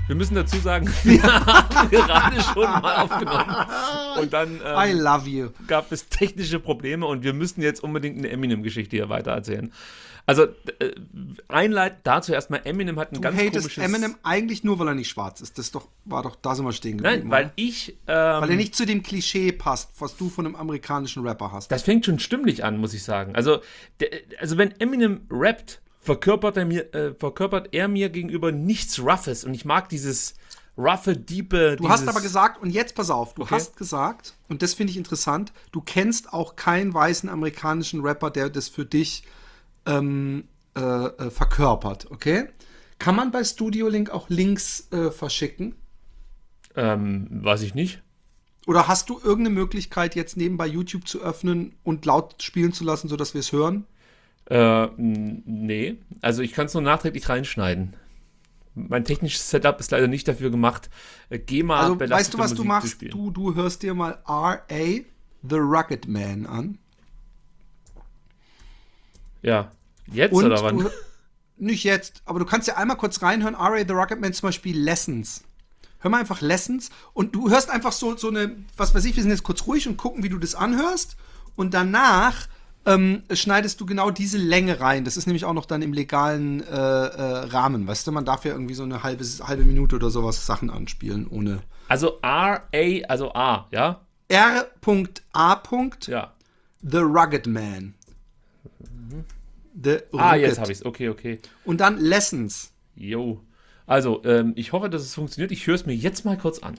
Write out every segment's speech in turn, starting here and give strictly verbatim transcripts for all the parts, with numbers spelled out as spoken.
Wir müssen dazu sagen, wir haben gerade schon mal aufgenommen. Und dann ähm, I love you. gab es technische Probleme und wir müssen jetzt unbedingt eine Eminem-Geschichte hier weitererzählen. Also, äh, einleitend dazu erstmal, Eminem hat ein du ganz hatest komisches... Eminem eigentlich nur, weil er nicht schwarz ist. Das doch, war doch, da sind wir stehen geblieben. Nein, weil oder? ich... Ähm, weil er nicht zu dem Klischee passt, was du von einem amerikanischen Rapper hast. Das fängt schon stimmlich an, muss ich sagen. Also, der, also wenn Eminem rappt, verkörpert er mir, äh, verkörpert er mir gegenüber nichts Roughes. Und ich mag dieses roughe, diepe... Du dieses, hast aber gesagt, und jetzt pass auf, du okay. hast gesagt, und das finde ich interessant, du kennst auch keinen weißen amerikanischen Rapper, der das für dich ähm, äh, äh, verkörpert, okay? Kann man bei Studio Link auch Links äh, verschicken? Ähm, weiß ich nicht. Oder hast du irgendeine Möglichkeit, jetzt nebenbei YouTube zu öffnen und laut spielen zu lassen, sodass wir es hören? Äh, n- nee. Also ich kann es nur nachträglich reinschneiden. Mein technisches Setup ist leider nicht dafür gemacht, äh, GEMA Also belastete weißt du, was Musik du zu machst? spielen. Du, du hörst dir mal R A The Rugged Man an. Ja. Jetzt Und oder wann? du, nicht jetzt, aber du kannst ja einmal kurz reinhören, R A The Rugged Man, zum Beispiel Lessons. Hör mal einfach Lessons und du hörst einfach so, so eine, was weiß ich, wir sind jetzt kurz ruhig und gucken, wie du das anhörst und danach ähm, schneidest du genau diese Länge rein. Das ist nämlich auch noch dann im legalen äh, äh, Rahmen, weißt du, man darf ja irgendwie so eine halbe, halbe Minute oder sowas Sachen anspielen, ohne... Also R A, also A, ja? R A. Ja. The Rugged Man. The Ah, Rugged. jetzt habe ich es. Okay, okay. Und dann Lessons. Jo. Also, ähm, ich hoffe, dass es funktioniert. Ich höre es mir jetzt mal kurz an.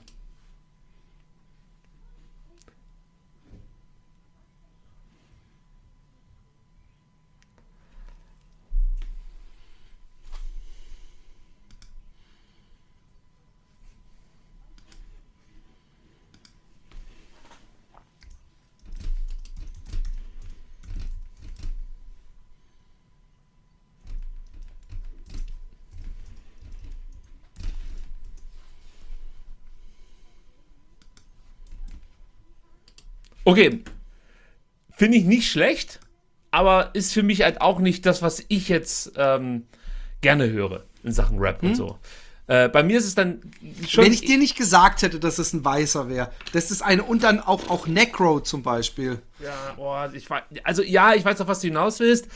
Okay, finde ich nicht schlecht, aber ist für mich halt auch nicht das, was ich jetzt ähm, gerne höre in Sachen Rap hm? und so. Äh, bei mir ist es dann schon... Wenn ich dir nicht gesagt hätte, dass es ein Weißer wäre, das ist eine, und dann auch, auch Necro zum Beispiel. Ja, boah, ich weiß, also ja, ich weiß auf was du hinaus willst.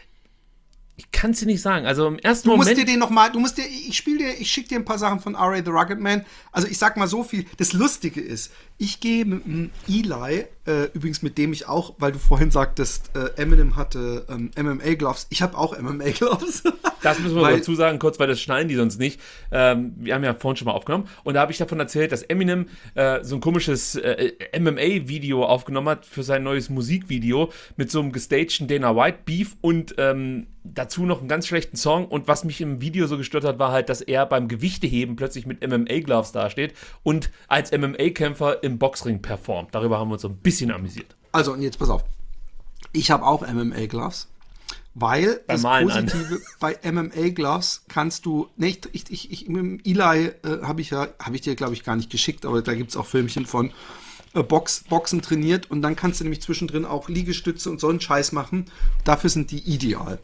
Ich kann es dir nicht sagen. Also im ersten Du Moment... musst dir den nochmal, du musst dir, ich spiele dir, ich schicke dir ein paar Sachen von R A The Rugged Man. Also ich sag mal so viel. Das Lustige ist, ich gehe mit dem Eli, äh, übrigens mit dem ich auch, weil du vorhin sagtest, äh, Eminem hatte ähm, M M A-Gloves. Ich habe auch M M A-Gloves. Das müssen wir weil, dazu sagen, kurz, weil das schneiden die sonst nicht. Ähm, wir haben ja vorhin schon mal aufgenommen. Und da habe ich davon erzählt, dass Eminem äh, so ein komisches äh, M M A-Video aufgenommen hat für sein neues Musikvideo mit so einem gestagten Dana White Beef und ähm, dazu noch einen ganz schlechten Song. Und was mich im Video so gestört hat, war halt, dass er beim Gewichteheben plötzlich mit M M A-Gloves dasteht und als M M A-Kämpfer im Boxring performt. Darüber haben wir uns so ein bisschen amüsiert. Also, und jetzt pass auf. Ich habe auch M M A-Gloves. Weil Bei das Malen Positive an. Bei M M A-Gloves kannst du, ne, ich, ich, ich, ich mit dem Eli äh, habe ich ja, habe ich dir, glaube ich, gar nicht geschickt, aber da gibt es auch Filmchen von äh, Box, Boxen trainiert und dann kannst du nämlich zwischendrin auch Liegestütze und so einen Scheiß machen. Dafür sind die ideal.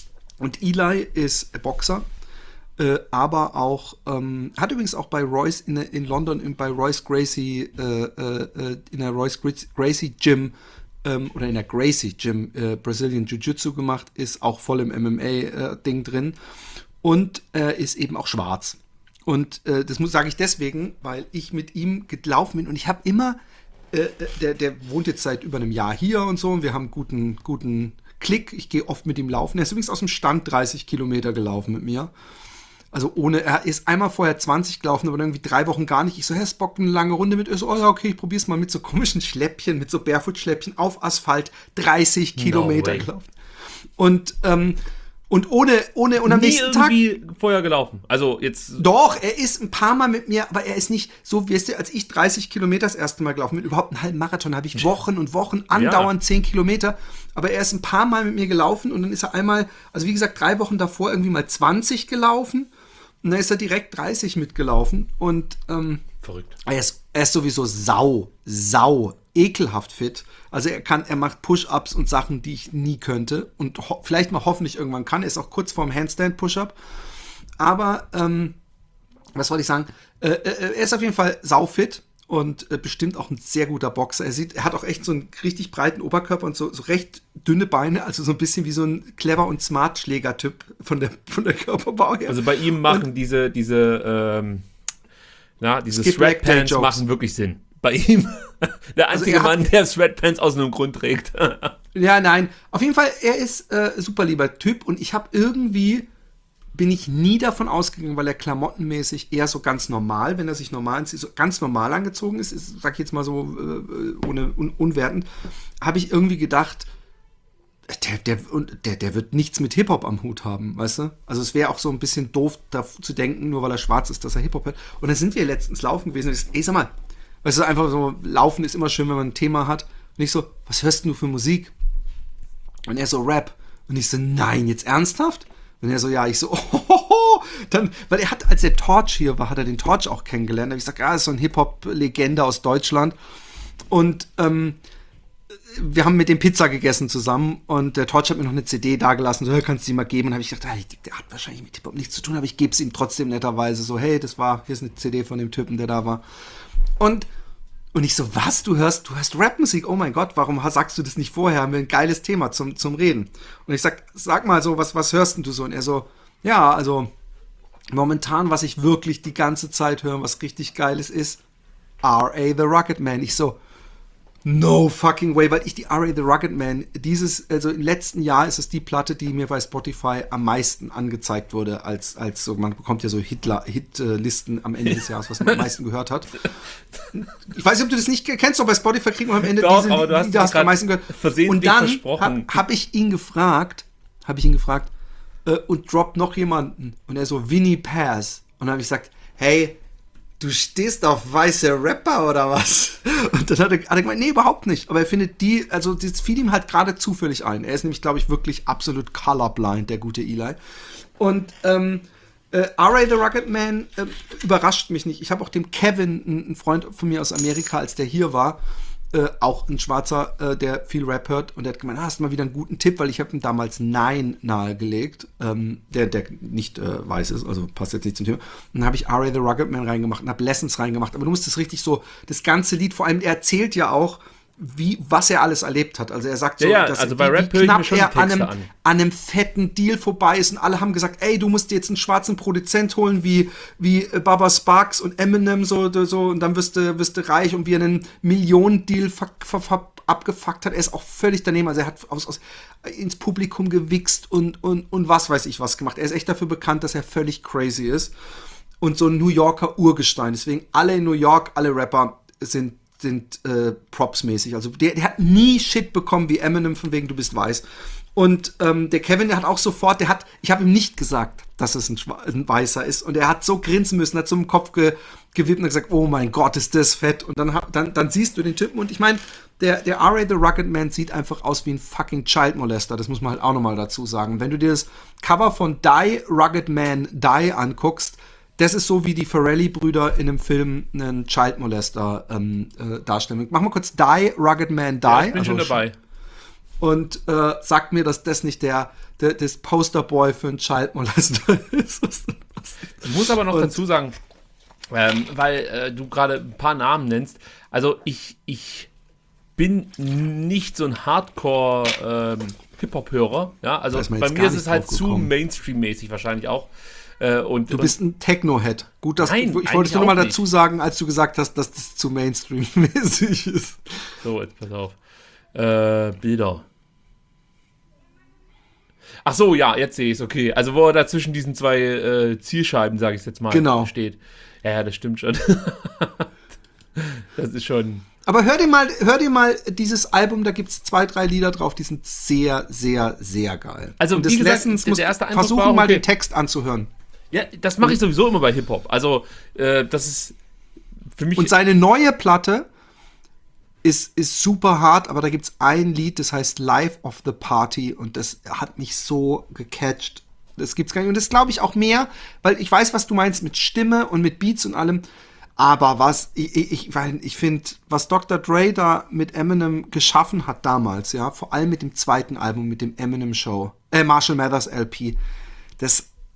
Und Eli ist Boxer, äh, aber auch, ähm, hat übrigens auch bei Royce in, in London in, bei Royce Gracie, äh, äh, in der Royce Gracie Gym ähm, oder in der Gracie Gym äh, Brazilian Jiu-Jitsu gemacht, ist auch voll im M M A-Ding äh, drin und äh, ist eben auch schwarz. Und äh, das sage ich deswegen, weil ich mit ihm gelaufen bin und ich habe immer, äh, der, der wohnt jetzt seit über einem Jahr hier und so und wir haben guten, guten Klick, ich gehe oft mit ihm laufen. Er ist übrigens aus dem Stand dreißig Kilometer gelaufen mit mir. Also ohne, er ist einmal vorher zwanzig gelaufen, aber irgendwie drei Wochen gar nicht. Ich so, Herr Spock, eine lange Runde mit. Ich so, oh ja, okay, ich probier's mal mit so komischen Schläppchen, mit so Barefoot-Schläppchen auf Asphalt dreißig Kilometer gelaufen. Und, ähm, und ohne, ohne, und am Nie nächsten Tag. irgendwie vorher gelaufen. Also jetzt. Doch, er ist ein paar Mal mit mir, aber er ist nicht so, wie es dir, als ich dreißig Kilometer das erste Mal gelaufen bin, überhaupt einen halben Marathon, habe ich Wochen und Wochen andauernd ja. zehn Kilometer. Aber er ist ein paar Mal mit mir gelaufen und dann ist er einmal, also wie gesagt, drei Wochen davor irgendwie mal zwanzig gelaufen. Und dann ist er direkt dreißig mitgelaufen und ähm, verrückt. Er ist, er ist sowieso sau, sau, ekelhaft fit. Also er kann, er macht Push-Ups und Sachen, die ich nie könnte und ho- vielleicht mal hoffentlich irgendwann kann. Er ist auch kurz vorm Handstand-Push-Up. Aber ähm, was wollte ich sagen? Äh, äh, er ist auf jeden Fall saufit und äh, bestimmt auch ein sehr guter Boxer. Er sieht, er hat auch echt so einen richtig breiten Oberkörper und so, so recht dünne Beine, also so ein bisschen wie so ein clever und smart Schlägertyp von der, von der Körperbau her. Also bei ihm machen und diese, diese, ähm, na, diese Sweatpants machen wirklich Sinn. Bei ihm, der einzige also Mann, der Sweatpants aus einem Grund trägt. Ja, nein. Auf jeden Fall, er ist äh, super lieber Typ und ich habe irgendwie, bin ich nie davon ausgegangen, weil er klamottenmäßig eher so ganz normal, wenn er sich normal so ganz normal angezogen ist, ist sag ich jetzt mal so äh, ohne un, unwertend, habe ich irgendwie gedacht, der, der, der, der wird nichts mit Hip-Hop am Hut haben, weißt du? Also es wäre auch so ein bisschen doof da zu denken, nur weil er schwarz ist, dass er Hip-Hop hat. Und dann sind wir letztens laufen gewesen und ich so, ey, sag mal, weißt du, einfach so, laufen ist immer schön, wenn man ein Thema hat. Und ich so, was hörst du für Musik? Und er so, Rap. Und ich so, nein, jetzt ernsthaft? Und er so, ja, ich so, oh, oh, oh. Dann, weil er hat, als der Torch hier war, hat er den Torch auch kennengelernt. Da habe ich gesagt, ja, das ist so ein Hip-Hop-Legende aus Deutschland. Und ähm, wir haben mit dem Pizza gegessen zusammen und der Torch hat mir noch eine C D dagelassen, so, hey, kannst du die mal geben? Und habe ich gedacht, ah, der hat wahrscheinlich mit Hip-Hop nichts zu tun, aber ich gebe es ihm trotzdem netterweise so, hey, das war, hier ist eine C D von dem Typen, der da war. Und, und ich so, was, du hörst, du hörst Rapmusik? Oh mein Gott, warum sagst du das nicht vorher? Haben wir ein geiles Thema zum, zum Reden. Und ich sag, sag mal so, was, was hörst denn du so? Und er so, ja, also momentan, was ich wirklich die ganze Zeit höre, was richtig Geiles ist, R A The Rugged Man. Ich so, no fucking way, weil ich die R A The Rugged Man, dieses, also im letzten Jahr ist es die Platte, die mir bei Spotify am meisten angezeigt wurde, als, als so, man bekommt ja so Hitler, Hitlisten am Ende des Jahres, was man am meisten gehört hat. Ich weiß nicht, ob du das nicht kennst, aber bei Spotify kriegen wir am Ende Doch, diese, aber du hast, die, die hast du am meisten gehört. Und dann habe hab ich ihn gefragt, habe ich ihn gefragt, äh, und droppt noch jemanden. Und er so, Vinnie Paz. Und dann habe ich gesagt, hey, du stehst auf weiße Rapper oder was? Und dann hat er, hat er gemeint, nee, überhaupt nicht. Aber er findet die, also das fiel ihm halt gerade zufällig ein. Er ist nämlich, glaube ich, wirklich absolut colorblind, der gute Eli. Und ähm, äh, R A The Rugged Man äh, überrascht mich nicht. Ich habe auch dem Kevin, ein Freund von mir aus Amerika, als der hier war, äh, auch ein Schwarzer, äh, der viel Rap hört, und der hat gemeint, ah, hast du mal wieder einen guten Tipp, weil ich habe ihm damals Nine nahegelegt, ähm, der, der nicht äh, weiß ist, also passt jetzt nicht zum Thema. Und dann habe ich R A The Rugged Man reingemacht und habe Lessons reingemacht, aber du musst das richtig so, das ganze Lied, vor allem, er erzählt ja auch, wie, was er alles erlebt hat. Also er sagt so, ja, ja, dass also wie, bei Rap wie knapp schon er an einem, an. an einem fetten Deal vorbei ist und alle haben gesagt, ey, du musst dir jetzt einen schwarzen Produzent holen wie, wie Baba Sparks und Eminem so, so und dann wirst du, wirst du reich, und wie er einen Millionen-Deal ver, ver, ver, abgefuckt hat. Er ist auch völlig daneben, also er hat aus, aus, ins Publikum gewichst und, und, und was weiß ich was gemacht. Er ist echt dafür bekannt, dass er völlig crazy ist und so ein New Yorker Urgestein. Deswegen alle in New York, alle Rapper sind sind äh, Props-mäßig. Also der, der hat nie Shit bekommen wie Eminem, von wegen du bist weiß. Und ähm, der Kevin, der hat auch sofort, der hat, ich habe ihm nicht gesagt, dass es ein, ein Weißer ist, und er hat so grinsen müssen, hat so im Kopf ge, gewippt und gesagt, oh mein Gott, ist das fett. Und dann, dann, dann siehst du den Typen, und ich meine, der, der R A The Rugged Man sieht einfach aus wie ein fucking Child Molester, das muss man halt auch nochmal dazu sagen. Wenn du dir das Cover von Die, Rugged Man, Die anguckst, das ist so, wie die Farrelly-Brüder in einem Film einen Child Molester ähm, äh, darstellen. Mach mal kurz Die, Rugged Man, Die. Ja, ich bin also, schon dabei. Und äh, sagt mir, dass das nicht der, der das Posterboy für einen Child Molester ist. Ich muss aber noch und, dazu sagen, ähm, weil äh, du gerade ein paar Namen nennst, also ich, ich bin nicht so ein Hardcore ähm, Hip-Hop-Hörer. Ja? Also bei mir ist es halt zu Mainstream-mäßig wahrscheinlich auch. Und, du bist ein Techno-Head. Gut, dass nein, du, ich wollte es nur noch mal dazu sagen, als du gesagt hast, dass das zu Mainstream-mäßig ist. So, jetzt pass auf. Äh, Bilder. Ach so, ja, jetzt sehe ich es, okay. Also wo er da zwischen diesen zwei äh, Zielscheiben, sage ich jetzt mal, genau. steht. Ja, ja, das stimmt schon. Das ist schon... Aber hör dir mal, hör dir mal dieses Album, da gibt es zwei, drei Lieder drauf, die sind sehr, sehr, sehr geil. Also und wie gesagt, Lessons der erste Eindruck versuchen war, okay. mal den Text anzuhören. Ja, das mache ich sowieso immer bei Hip-Hop. Also, äh, das ist für mich... Und seine neue Platte ist, ist super hart, aber da gibt es ein Lied, das heißt Life of the Party, und das hat mich so gecatcht. Das gibt's gar nicht. Und das glaube ich auch mehr, weil ich weiß, was du meinst mit Stimme und mit Beats und allem. Aber was, ich, ich, ich finde, was Doktor Dre da mit Eminem geschaffen hat damals, ja, vor allem mit dem zweiten Album, mit dem Eminem Show, äh, Marshall Mathers L P, das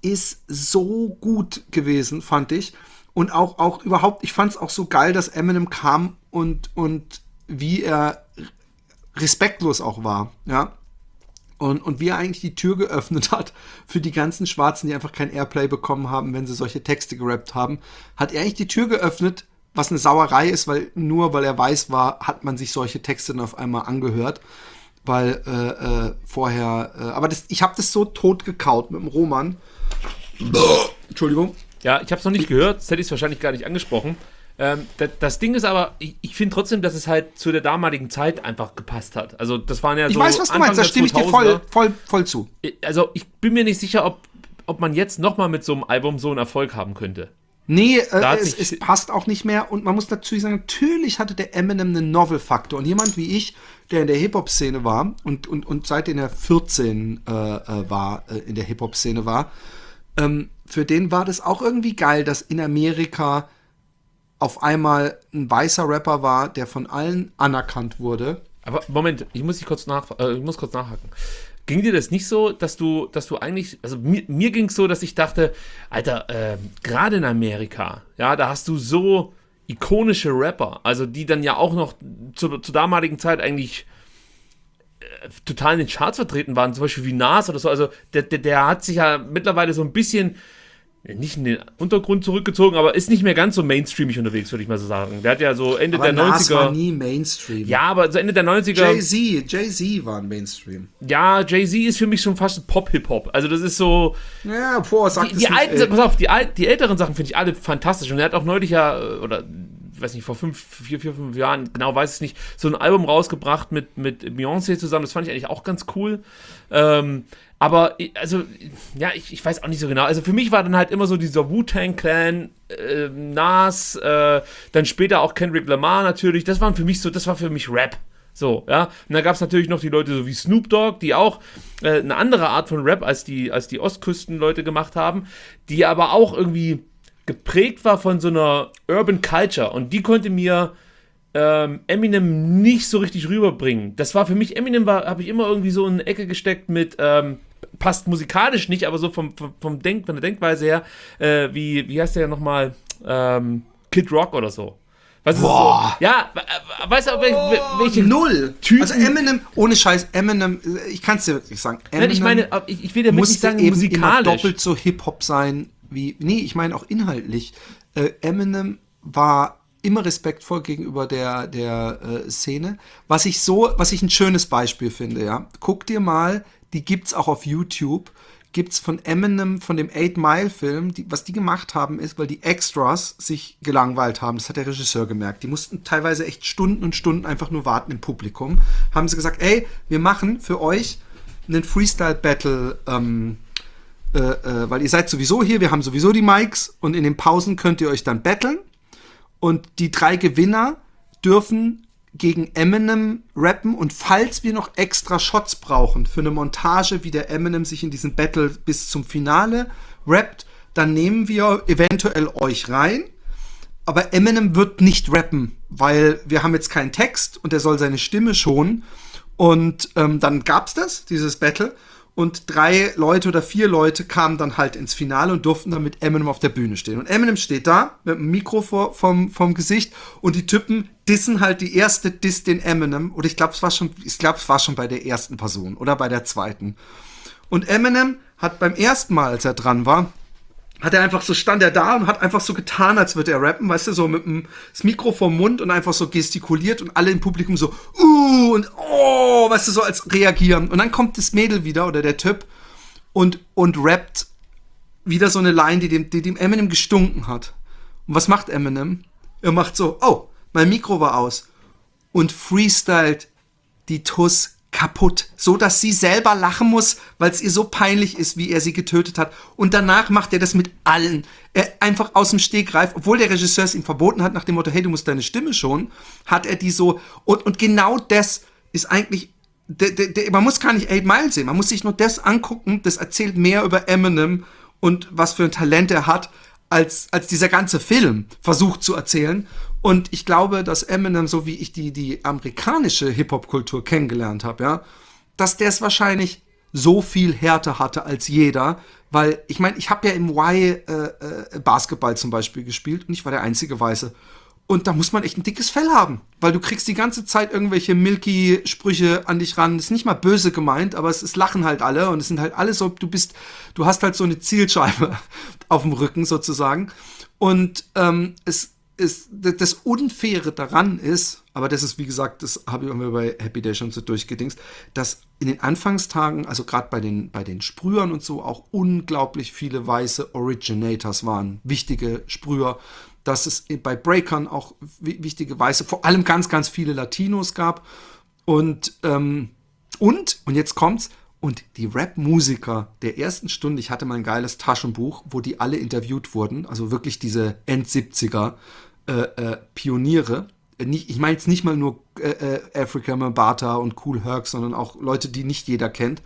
ist so gut gewesen, fand ich. Und auch, auch überhaupt, ich fand es auch so geil, dass Eminem kam und, und wie er respektlos auch war, ja. Und, und wie er eigentlich die Tür geöffnet hat für die ganzen Schwarzen, die einfach kein Airplay bekommen haben, wenn sie solche Texte gerappt haben, hat er eigentlich die Tür geöffnet, was eine Sauerei ist, weil nur weil er weiß war, hat man sich solche Texte dann auf einmal angehört. Weil äh, äh, vorher, äh, aber das, ich habe das so tot gekaut mit dem Roman. Entschuldigung. Ja, ich habe es noch nicht gehört, das hätte ich wahrscheinlich gar nicht angesprochen. Ähm, das, das Ding ist aber, ich, ich finde trotzdem, dass es halt zu der damaligen Zeit einfach gepasst hat. Also das waren ja ich so weiß, was du Anfang meinst, da der stimme ich dir voll, voll, voll zu. Also ich bin mir nicht sicher, ob, ob man jetzt nochmal mit so einem Album so einen Erfolg haben könnte. Nee, äh, es, es passt auch nicht mehr. Und man muss dazu sagen, natürlich hatte der Eminem einen Novel-Faktor. Und jemand wie ich, der in der Hip-Hop-Szene war und, und, und seitdem er vierzehn äh, war, äh, in der Hip-Hop-Szene war, ähm, für den war das auch irgendwie geil, dass in Amerika auf einmal ein weißer Rapper war, der von allen anerkannt wurde. Aber Moment, ich muss dich kurz nach, äh, ich muss kurz nachhaken. Ging dir das nicht so, dass du, dass du eigentlich, also mir, mir ging es so, dass ich dachte, Alter, äh, gerade in Amerika, ja, da hast du so ikonische Rapper, also die dann ja auch noch zu, zur damaligen Zeit eigentlich äh, total in den Charts vertreten waren, zum Beispiel wie Nas oder so, also der, der, der hat sich ja mittlerweile so ein bisschen nicht in den Untergrund zurückgezogen, aber ist nicht mehr ganz so mainstreamig unterwegs, würde ich mal so sagen. Der hat ja so Ende aber der Nas neunziger... war nie Mainstream. Ja, aber so Ende der neunziger... Jay-Z, Jay-Z war ein Mainstream. Ja, Jay-Z ist für mich schon fast Pop-Hip-Hop. Also das ist so... Ja, boah, sag die, das die nicht, alten, ey. pass auf, die, Al- die älteren Sachen finde ich alle fantastisch. Und er hat auch neulich ja, oder weiß nicht, vor fünf, vier, vier, fünf Jahren, genau weiß ich nicht, so ein Album rausgebracht mit, mit Beyoncé zusammen. Das fand ich eigentlich auch ganz cool. Ähm... Aber, also, ja, ich, ich weiß auch nicht so genau. Also für mich war dann halt immer so dieser Wu-Tang-Clan, äh, Nas, äh, dann später auch Kendrick Lamar natürlich. Das waren für mich so, das war für mich Rap. So, ja. Und dann gab es natürlich noch die Leute so wie Snoop Dogg, die auch äh, eine andere Art von Rap als die, als die Ostküsten-Leute gemacht haben, die aber auch irgendwie geprägt war von so einer Urban Culture. Und die konnte mir ähm, Eminem nicht so richtig rüberbringen. Das war für mich, Eminem war, habe ich immer irgendwie so in eine Ecke gesteckt mit, ähm, passt musikalisch nicht, aber so vom, vom, vom Denk, von der Denkweise her, äh, wie, wie heißt der ja nochmal, ähm, Kid Rock oder so. Weißt du, Boah. So, ja, weißt du, welche, welche Null. Typen? Also Eminem, ohne Scheiß, Eminem, ich kann es dir wirklich sagen. Eminem Nein, ich meine, ich, ich will damit nicht sagen eben musikalisch. immer doppelt so Hip-Hop sein wie, nee, ich meine auch inhaltlich. Äh, Eminem war immer respektvoll gegenüber der, der äh, Szene. Was ich so, was ich ein schönes Beispiel finde, ja. Guck dir mal, die gibt's auch auf YouTube, gibt's von Eminem, von dem Eight Mile Film, die, was die gemacht haben, ist, weil die Extras sich gelangweilt haben, das hat der Regisseur gemerkt, die mussten teilweise echt Stunden und Stunden einfach nur warten im Publikum, haben sie gesagt, ey, wir machen für euch einen Freestyle-Battle, ähm, äh, äh, weil ihr seid sowieso hier, wir haben sowieso die Mics und in den Pausen könnt ihr euch dann battlen. Und die drei Gewinner dürfen gegen Eminem rappen. Und falls wir noch extra Shots brauchen für eine Montage, wie der Eminem sich in diesen Battle bis zum Finale rappt, dann nehmen wir eventuell euch rein. Aber Eminem wird nicht rappen, weil wir haben jetzt keinen Text und er soll seine Stimme schonen. Und ähm, dann gab's das, dieses Battle. Und drei Leute oder vier Leute kamen dann halt ins Finale und durften dann mit Eminem auf der Bühne stehen. Und Eminem steht da mit dem Mikro vor, vom, vom Gesicht und die Typen dissen halt die erste Diss den Eminem. Oder ich glaube, es war schon, ich glaube, es war schon bei der ersten Person oder bei der zweiten. Und Eminem hat beim ersten Mal, als er dran war, hat er einfach so, stand er da und hat einfach so getan, als würde er rappen, weißt du, so mit dem das Mikro vom Mund und einfach so gestikuliert und alle im Publikum so, uh, und oh, weißt du, so als reagieren. Und dann kommt das Mädel wieder oder der Typ und, und rappt wieder so eine Line, die dem, die dem Eminem gestunken hat. Und was macht Eminem? Er macht so, oh, mein Mikro war aus und freestylt die Tuss kaputt, so dass sie selber lachen muss, weil es ihr so peinlich ist, wie er sie getötet hat. Und danach macht er das mit allen. Er einfach aus dem Stegreif, obwohl der Regisseur es ihm verboten hat, nach dem Motto, hey, du musst deine Stimme schonen, hat er die so. Und, und genau das ist eigentlich, de, de, de, man muss gar nicht Eight Mile sehen, man muss sich nur das angucken, das erzählt mehr über Eminem und was für ein Talent er hat, als, als dieser ganze Film versucht zu erzählen. Und ich glaube, dass Eminem, so wie ich die, die amerikanische Hip-Hop-Kultur kennengelernt habe, ja, dass der es wahrscheinlich so viel härter hatte als jeder, Weil, ich meine, ich habe ja im Y äh, äh, Basketball zum Beispiel gespielt und ich war der einzige Weiße. Und da muss man echt ein dickes Fell haben, weil du kriegst die ganze Zeit irgendwelche Milky-Sprüche an dich ran. Das ist nicht mal böse gemeint, aber es, es lachen halt alle und es sind halt alle so, du bist, du hast halt so eine Zielscheibe auf dem Rücken sozusagen. Und ähm, es ist, das Unfaire daran ist, aber das ist, wie gesagt, das habe ich mir bei Happy Day schon so durchgedingst, dass in den Anfangstagen, also gerade bei den, bei den Sprühern und so, auch unglaublich viele weiße Originators waren, wichtige Sprüher, dass es bei Breakern auch wichtige Weiße, vor allem ganz, ganz viele Latinos gab. Und, ähm, und, und jetzt kommt's, und die Rap-Musiker der ersten Stunde, ich hatte mal ein geiles Taschenbuch, wo die alle interviewt wurden, also wirklich diese End-siebziger äh, äh, Pioniere. Nicht, ich meine jetzt nicht mal nur äh, äh, Afrika Bambaataa und Kool Herc, sondern auch Leute, die nicht jeder kennt.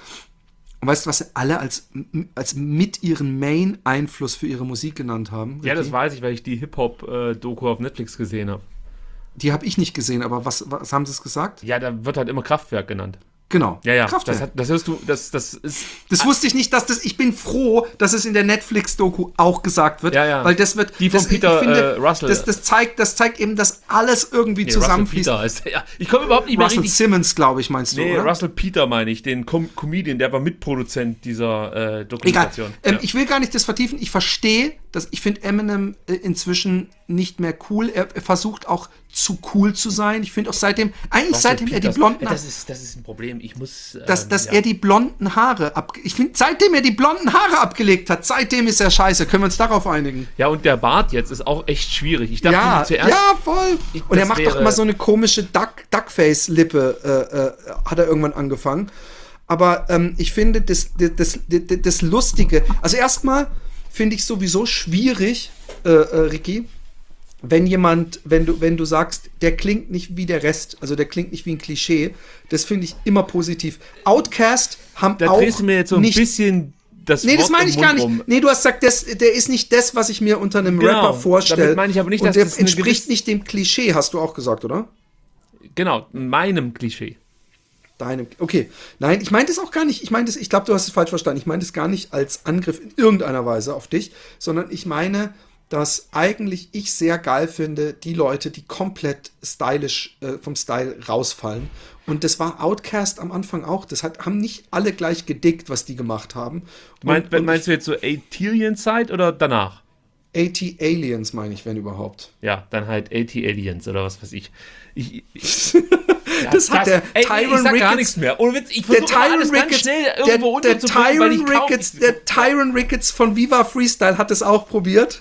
Und weißt du, was sie alle als, als mit ihren Main-Einfluss für ihre Musik genannt haben? Ja, das weiß ich, weil ich die Hip-Hop-Doku auf Netflix gesehen habe. Die habe ich nicht gesehen, aber was, was haben sie es gesagt? Ja, da wird halt immer Kraftwerk genannt. Genau. Ja, ja. Kraftwerk. Das, hat, das hörst du, das, das ist. Das wusste ich nicht, dass das. Ich bin froh, dass es in der Netflix-Doku auch gesagt wird. Ja, ja. Weil das wird. Die von das, Peter ich finde, äh, Russell. Das, das, zeigt, das zeigt eben, dass alles irgendwie nee, zusammenfließt. Russell Peter heißt, ja. Ich komme überhaupt nicht mehr Russell richtig. Simmons, glaube ich, meinst du, Nee, oder? Russell Peter meine ich, den Com- Comedian, der war Mitproduzent dieser äh, Dokumentation. Egal. Ähm, ja. Ich will gar nicht das vertiefen. Ich verstehe, dass ich finde Eminem äh, inzwischen nicht mehr cool. Er, er versucht auch zu cool zu sein. Ich finde auch seitdem, eigentlich Russell seitdem er die Peters. blonden Das ist, das ist ein Problem. Ich muss. dass, ähm, dass ja. er die blonden Haare ab. Ich finde, seitdem er die blonden Haare abgelegt hat, seitdem ist er scheiße. Können wir uns darauf einigen? Ja, und der Bart jetzt ist auch echt schwierig. Ich dachte Ja, zuerst. ja, voll. Ich- Und er das macht doch wäre- immer so eine komische Duck, Duckface-Lippe, äh, äh, hat er irgendwann angefangen. Aber ähm, ich finde das, das, das, das, das Lustige, also erstmal finde ich sowieso schwierig, äh, äh, Ricky, wenn jemand, wenn du, wenn du sagst, der klingt nicht wie der Rest, also der klingt nicht wie ein Klischee, das finde ich immer positiv. Outkast haben Da auch drehst du mir jetzt so ein nicht, bisschen das Nee, das Wort meine im ich Mund gar nicht. rum. Nee, du hast gesagt, das, der ist nicht das, was ich mir unter einem Genau, Rapper vorstelle. damit meine ich aber nicht, Und dass der das eine entspricht gewisse- nicht dem Klischee, hast du auch gesagt, oder? Genau, meinem Klischee. Deinem. Okay. Nein, ich meine das auch gar nicht. Ich meine das, ich glaube, du hast es falsch verstanden. Ich meine das gar nicht als Angriff in irgendeiner Weise auf dich, sondern ich meine, dass eigentlich ich sehr geil finde, die Leute, die komplett stylisch äh, vom Style rausfallen. Und das war Outkast am Anfang auch. Das hat, haben nicht alle gleich gedickt, was die gemacht haben. Mein, und, und meinst du jetzt so Alien-Zeit oder danach? AT Aliens meine ich, wenn überhaupt. Ja, dann halt AT Aliens oder was weiß ich. ich, ich ja, Das hat der ey, Tyron ich sag gar Ricketts- nichts mehr. Ohne Witz, ich Der versuche immer Tyron alles ganz Ricketts, schnell der, irgendwo der, unterzubringen, weil Tyron ich kaum- Ricketts, der Tyron Ricketts von Viva Freestyle hat es auch probiert.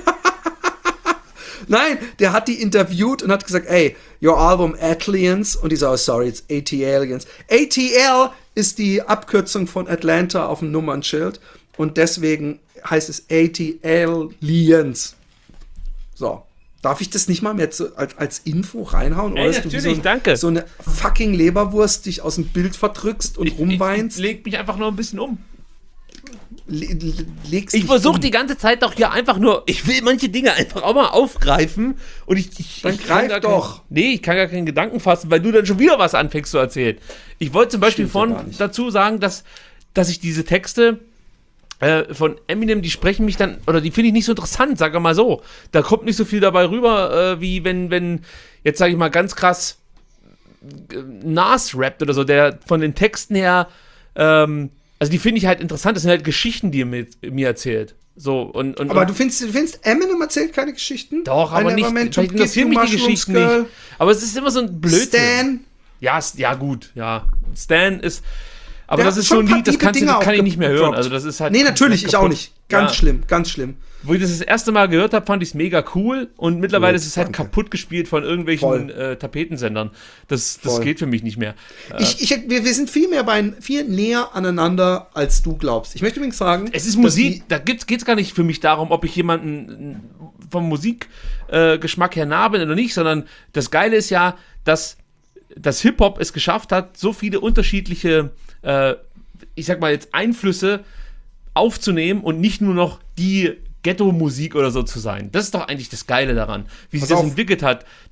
Nein, der hat die interviewt und hat gesagt, ey, your album Atlians, und die so, oh, sorry, it's A T Aliens. A T L ist die Abkürzung von Atlanta auf dem Nummernschild und deswegen heißt es A T Aliens. So. Darf ich das nicht mal mehr zu, als, als Info reinhauen? Ey, Oder dass du wie natürlich, so, ein- danke. so eine fucking Leberwurst dich aus dem Bild verdrückst und ich, rumweinst? ich leg mich einfach nur ein bisschen um. Le le legst Ich dich versuche um. die ganze Zeit doch hier einfach nur, ich will manche Dinge einfach auch mal aufgreifen und ich, ich, Dann ich kann greif gar doch. Kein, nee, ich kann gar keinen Gedanken fassen, weil du dann schon wieder was anfängst zu erzählen. Ich wollte zum Beispiel Stimmt ja von gar nicht. dazu sagen, dass, dass ich diese Texte äh, von Eminem, die sprechen mich dann, oder die finde ich nicht so interessant, sag mal so. Da kommt nicht so viel dabei rüber, äh, wie wenn, wenn, jetzt sage ich mal ganz krass, äh, Nas rappt oder so, der von den Texten her, ähm, also die finde ich halt interessant, das sind halt Geschichten, die er mit, mir erzählt. So, und, und, Aber und, du findest, du findest, Eminem erzählt keine Geschichten? Doch, I aber never nicht, meant to vielleicht give interessieren you mich die mushrooms, Geschichten girl. nicht. Aber es ist immer so ein Blödsinn. Stan. Ja, s- ja gut, ja. Stan ist, aber Der das hat ist schon schon ein paar ein Lied, das diebe kannst du, Dinge kann ich nicht mehr hören. aufgedroppt. Also das ist halt Nee, natürlich, ich auch kaputt. nicht. Ganz Ja. schlimm, ganz schlimm. Wo ich das das erste Mal gehört habe, fand ich es mega cool und mittlerweile Gut, ist es halt danke. kaputt gespielt von irgendwelchen äh, Tapetensendern. Das, das Voll. geht für mich nicht mehr. Ich, ich, wir, wir sind viel mehr bei, viel näher aneinander, als du glaubst. Ich möchte übrigens sagen, Es ist dass Musik, da geht es gar nicht für mich darum, ob ich jemanden äh, vom Musikgeschmack äh, Geschmack her nah bin oder nicht, sondern das Geile ist ja, dass das Hip-Hop es geschafft hat, so viele unterschiedliche, äh, ich sag mal jetzt Einflüsse aufzunehmen und nicht nur noch die Ghetto-Musik oder so zu sein. Das ist doch eigentlich das Geile daran, wie sich Pass das auf. entwickelt hat, dass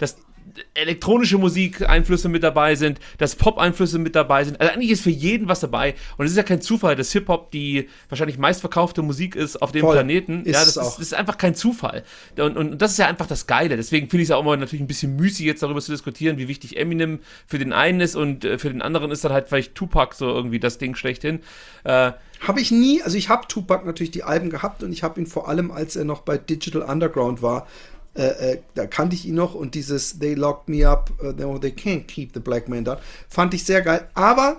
elektronische Musik-Einflüsse mit dabei sind, dass Pop-Einflüsse mit dabei sind. Also eigentlich ist für jeden was dabei. Und es ist ja kein Zufall, dass Hip-Hop die wahrscheinlich meistverkaufte Musik ist auf dem Voll. Planeten. Ist ja, das es ist, auch. das ist einfach kein Zufall. Und, und das ist ja einfach das Geile. Deswegen finde ich es auch immer natürlich ein bisschen müßig, jetzt darüber zu diskutieren, wie wichtig Eminem für den einen ist und äh, für den anderen ist dann halt vielleicht Tupac so irgendwie das Ding schlechthin. Äh, Habe ich nie, also ich habe Tupac natürlich die Alben gehabt und ich habe ihn vor allem, als er noch bei Digital Underground war, Äh, äh, da kannte ich ihn noch und dieses They locked me up, uh, no, they can't keep the black man down, fand ich sehr geil. Aber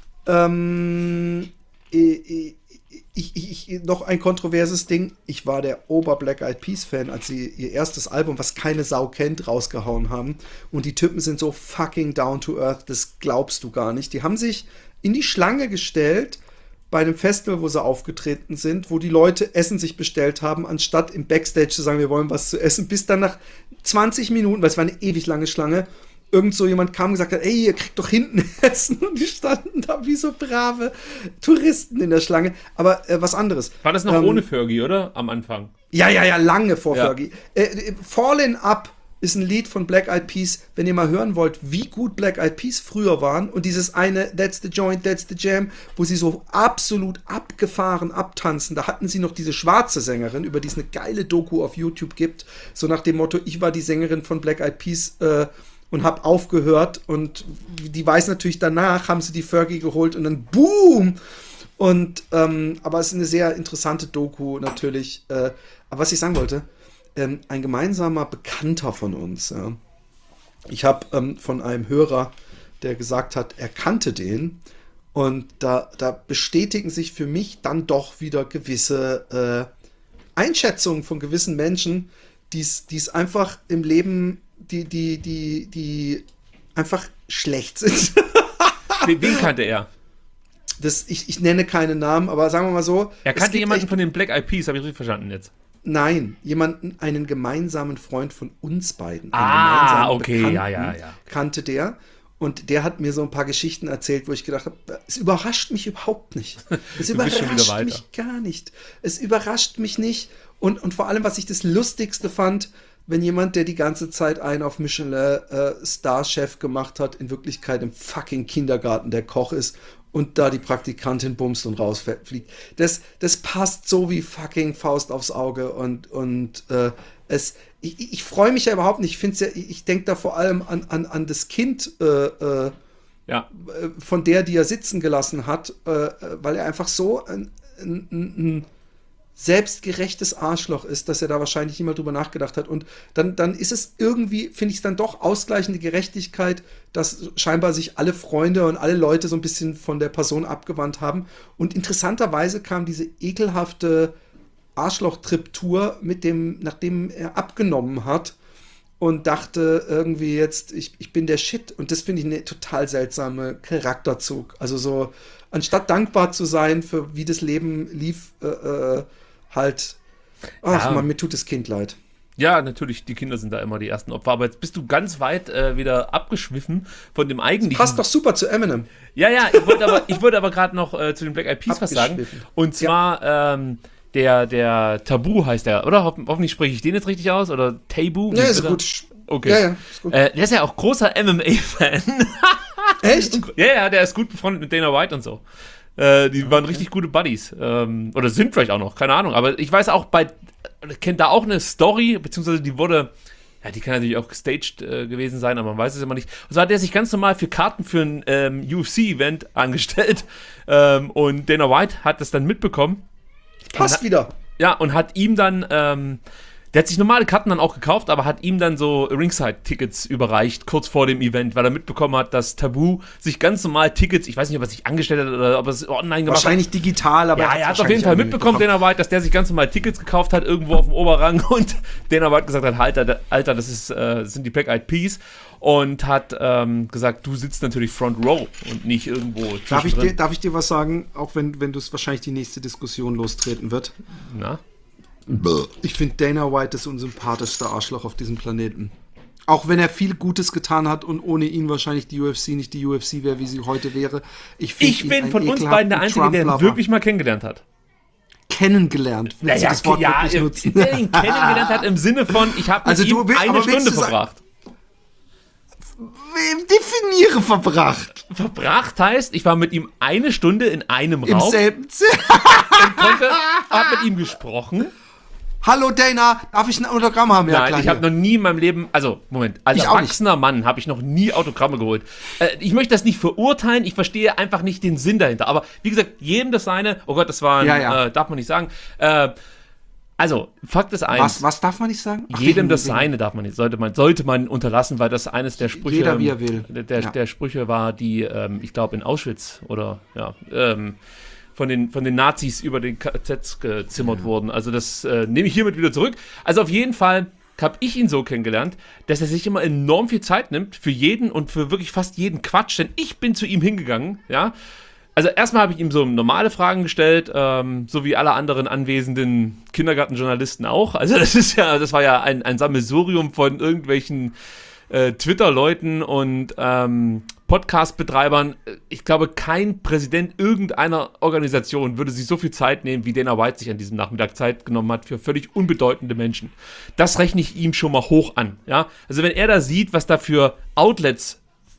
ähm, ich, ich, ich, noch ein kontroverses Ding. Ich war der Ober-Black Eyed Peas Fan, als sie ihr erstes Album, was keine Sau kennt, rausgehauen haben. Und die Typen sind so fucking down to earth, das glaubst du gar nicht. Die haben sich in die Schlange gestellt bei einem Festival, wo sie aufgetreten sind, wo die Leute Essen sich bestellt haben, anstatt im Backstage zu sagen, wir wollen was zu essen, bis dann nach zwanzig Minuten, weil es war eine ewig lange Schlange, irgend so jemand kam und gesagt hat, ey, ihr kriegt doch hinten Essen. Und die standen da wie so brave Touristen in der Schlange. Aber äh, was anderes. War das noch ähm, ohne Fergie, oder? Am Anfang. Ja, ja, ja, lange vor ja. Fergie. Äh, Fallin' Up ist ein Lied von Black Eyed Peas, wenn ihr mal hören wollt, wie gut Black Eyed Peas früher waren und dieses eine That's the Joint, That's the Jam, wo sie so absolut abgefahren abtanzen, da hatten sie noch diese schwarze Sängerin, über die es eine geile Doku auf YouTube gibt, so nach dem Motto, ich war die Sängerin von Black Eyed Peas äh, und hab aufgehört und die weiß natürlich danach, haben sie die Fergie geholt und dann boom! Und, ähm, aber es ist eine sehr interessante Doku natürlich. Äh, aber was ich sagen wollte, Ähm, ein gemeinsamer Bekannter von uns. Ja. Ich habe ähm, von einem Hörer, der gesagt hat, er kannte den. Und da, da bestätigen sich für mich dann doch wieder gewisse äh, Einschätzungen von gewissen Menschen, die es einfach im Leben, die, die, die, die einfach schlecht sind. Wen kannte er? Das, ich, ich nenne keine Namen, aber sagen wir mal so. Er kannte jemanden von den Black Eyed Peas, habe ich richtig verstanden jetzt. Nein, jemanden, einen gemeinsamen Freund von uns beiden. Ah, okay, ja, ja, ja. Kannte der. Und der hat mir so ein paar Geschichten erzählt, wo ich gedacht habe, es überrascht mich überhaupt nicht. Es überrascht mich gar nicht. Es überrascht mich nicht. Und, und vor allem, was ich das Lustigste fand, wenn jemand, der die ganze Zeit einen auf Michelin äh, Star-Chef gemacht hat, in Wirklichkeit im fucking Kindergarten der Koch ist und da die Praktikantin bumst und rausfliegt. Das, das passt so wie fucking Faust aufs Auge und, und äh, es, ich, ich freue mich ja überhaupt nicht. Ich finde ja, ich denke da vor allem an, an, an das Kind äh, äh, ja. von der, die er sitzen gelassen hat, äh, weil er einfach so ein, ein, ein selbstgerechtes Arschloch ist, dass er da wahrscheinlich niemand drüber nachgedacht hat. Und dann, dann ist es irgendwie, finde ich es dann doch ausgleichende Gerechtigkeit, dass scheinbar sich alle Freunde und alle Leute so ein bisschen von der Person abgewandt haben. Und interessanterweise kam diese ekelhafte Arschloch-Trip-Tour mit dem, nachdem er abgenommen hat und dachte irgendwie jetzt, ich, ich bin der Shit. Und das finde ich eine total seltsame Charakterzug. Also so, anstatt dankbar zu sein für wie das Leben lief, äh, äh, halt, ach ja. man, mir tut das Kind leid. Ja, natürlich, die Kinder sind da immer die ersten Opfer, aber jetzt bist du ganz weit äh, wieder abgeschwiffen von dem eigentlichen... Das passt doch super zu Eminem. Ja, ja, ich wollte aber, ich wollte aber gerade noch äh, zu den Black Eyed Peas was sagen. Und zwar, ja. ähm, der, der Tabu heißt der, oder? Ho- hoffentlich spreche ich den jetzt richtig aus, oder Tabu? Ja, ist gut. Okay. Ja, ja, ist gut. Äh, der ist ja auch großer M M A-Fan. Echt? Ja, ja, der ist gut befreundet mit Dana White und so. Äh, die okay. waren richtig gute Buddies. Ähm, oder sind vielleicht auch noch, keine Ahnung. Aber ich weiß auch, bei kennt da auch eine Story, beziehungsweise die wurde, ja, die kann natürlich auch gestaged äh, gewesen sein, aber man weiß es immer nicht. Und so hat er sich ganz normal für Karten für ein ähm, U F C-Event angestellt. Ähm, und Dana White hat das dann mitbekommen. Passt hat, wieder. Ja, und hat ihm dann, ähm, der hat sich normale Karten dann auch gekauft, aber hat ihm dann so Ringside-Tickets überreicht, kurz vor dem Event, weil er mitbekommen hat, dass Tabu sich ganz normal Tickets, ich weiß nicht, ob er sich angestellt hat oder ob er es online gemacht hat. Wahrscheinlich digital, aber... Ja, er hat auf jeden Fall mitbekommen, Dana White, dass der sich ganz normal Tickets gekauft hat, irgendwo auf dem Oberrang und Dana White gesagt hat, Alter, Alter das, ist, äh, das sind die Black Eyed Peas und hat ähm, gesagt, du sitzt natürlich Front Row und nicht irgendwo darf ich, dir, darf ich dir was sagen, auch wenn, wenn du es wahrscheinlich die nächste Diskussion lostreten wird? Na? Ich finde Dana White das unsympathischste Arschloch auf diesem Planeten. Auch wenn er viel Gutes getan hat und ohne ihn wahrscheinlich die U F C nicht die U F C wäre, wie sie heute wäre. Ich, ich bin von uns beiden der Einzige, der ihn wirklich mal kennengelernt hat. Kennengelernt. Ja, ja, das Wort ja, ja, nutzen? Der ihn kennengelernt hat im Sinne von, ich habe mit also ihm will, eine Stunde verbracht. Definiere verbracht. Verbracht heißt, ich war mit ihm eine Stunde in einem Im Raum selben Zimmer. und konnte, hab mit ihm gesprochen. Hallo Dana, darf ich ein Autogramm haben? Ja, Nein, klar, ich habe hier. noch nie in meinem Leben, also Moment, als Ich auch erwachsener Mann habe ich noch nie Autogramme geholt. Äh, ich möchte das nicht verurteilen, ich verstehe einfach nicht den Sinn dahinter. Aber wie gesagt, jedem das seine, oh Gott, das war ein, Ja, ja. Äh, darf man nicht sagen. Äh, also, Fakt ist eins. Was, was darf man nicht sagen? Ach, Jedem wegen- das wegen- Seine darf man nicht, sollte man, sollte man unterlassen, weil das eines der Sprüche, Jeder, wie er will. Der, Ja. der Sprüche war, die, ähm, ich glaube, in Auschwitz oder ja, ähm, von den, von den Nazis über den K Zs gezimmert Ja. wurden. Also das äh, nehme ich hiermit wieder zurück. Also auf jeden Fall habe ich ihn so kennengelernt, dass er sich immer enorm viel Zeit nimmt für jeden und für wirklich fast jeden Quatsch, denn ich bin zu ihm hingegangen, ja. Also erstmal habe ich ihm so normale Fragen gestellt, ähm, so wie alle anderen anwesenden Kindergartenjournalisten auch. Also das ist ja, das war ja ein, ein Sammelsurium von irgendwelchen äh, Twitter-Leuten und ähm, Podcast-Betreibern. Ich glaube, kein Präsident irgendeiner Organisation würde sich so viel Zeit nehmen, wie Dana White sich an diesem Nachmittag Zeit genommen hat für völlig unbedeutende Menschen. Das rechne ich ihm schon mal hoch an. Ja? Also wenn er da sieht, was da für Outlets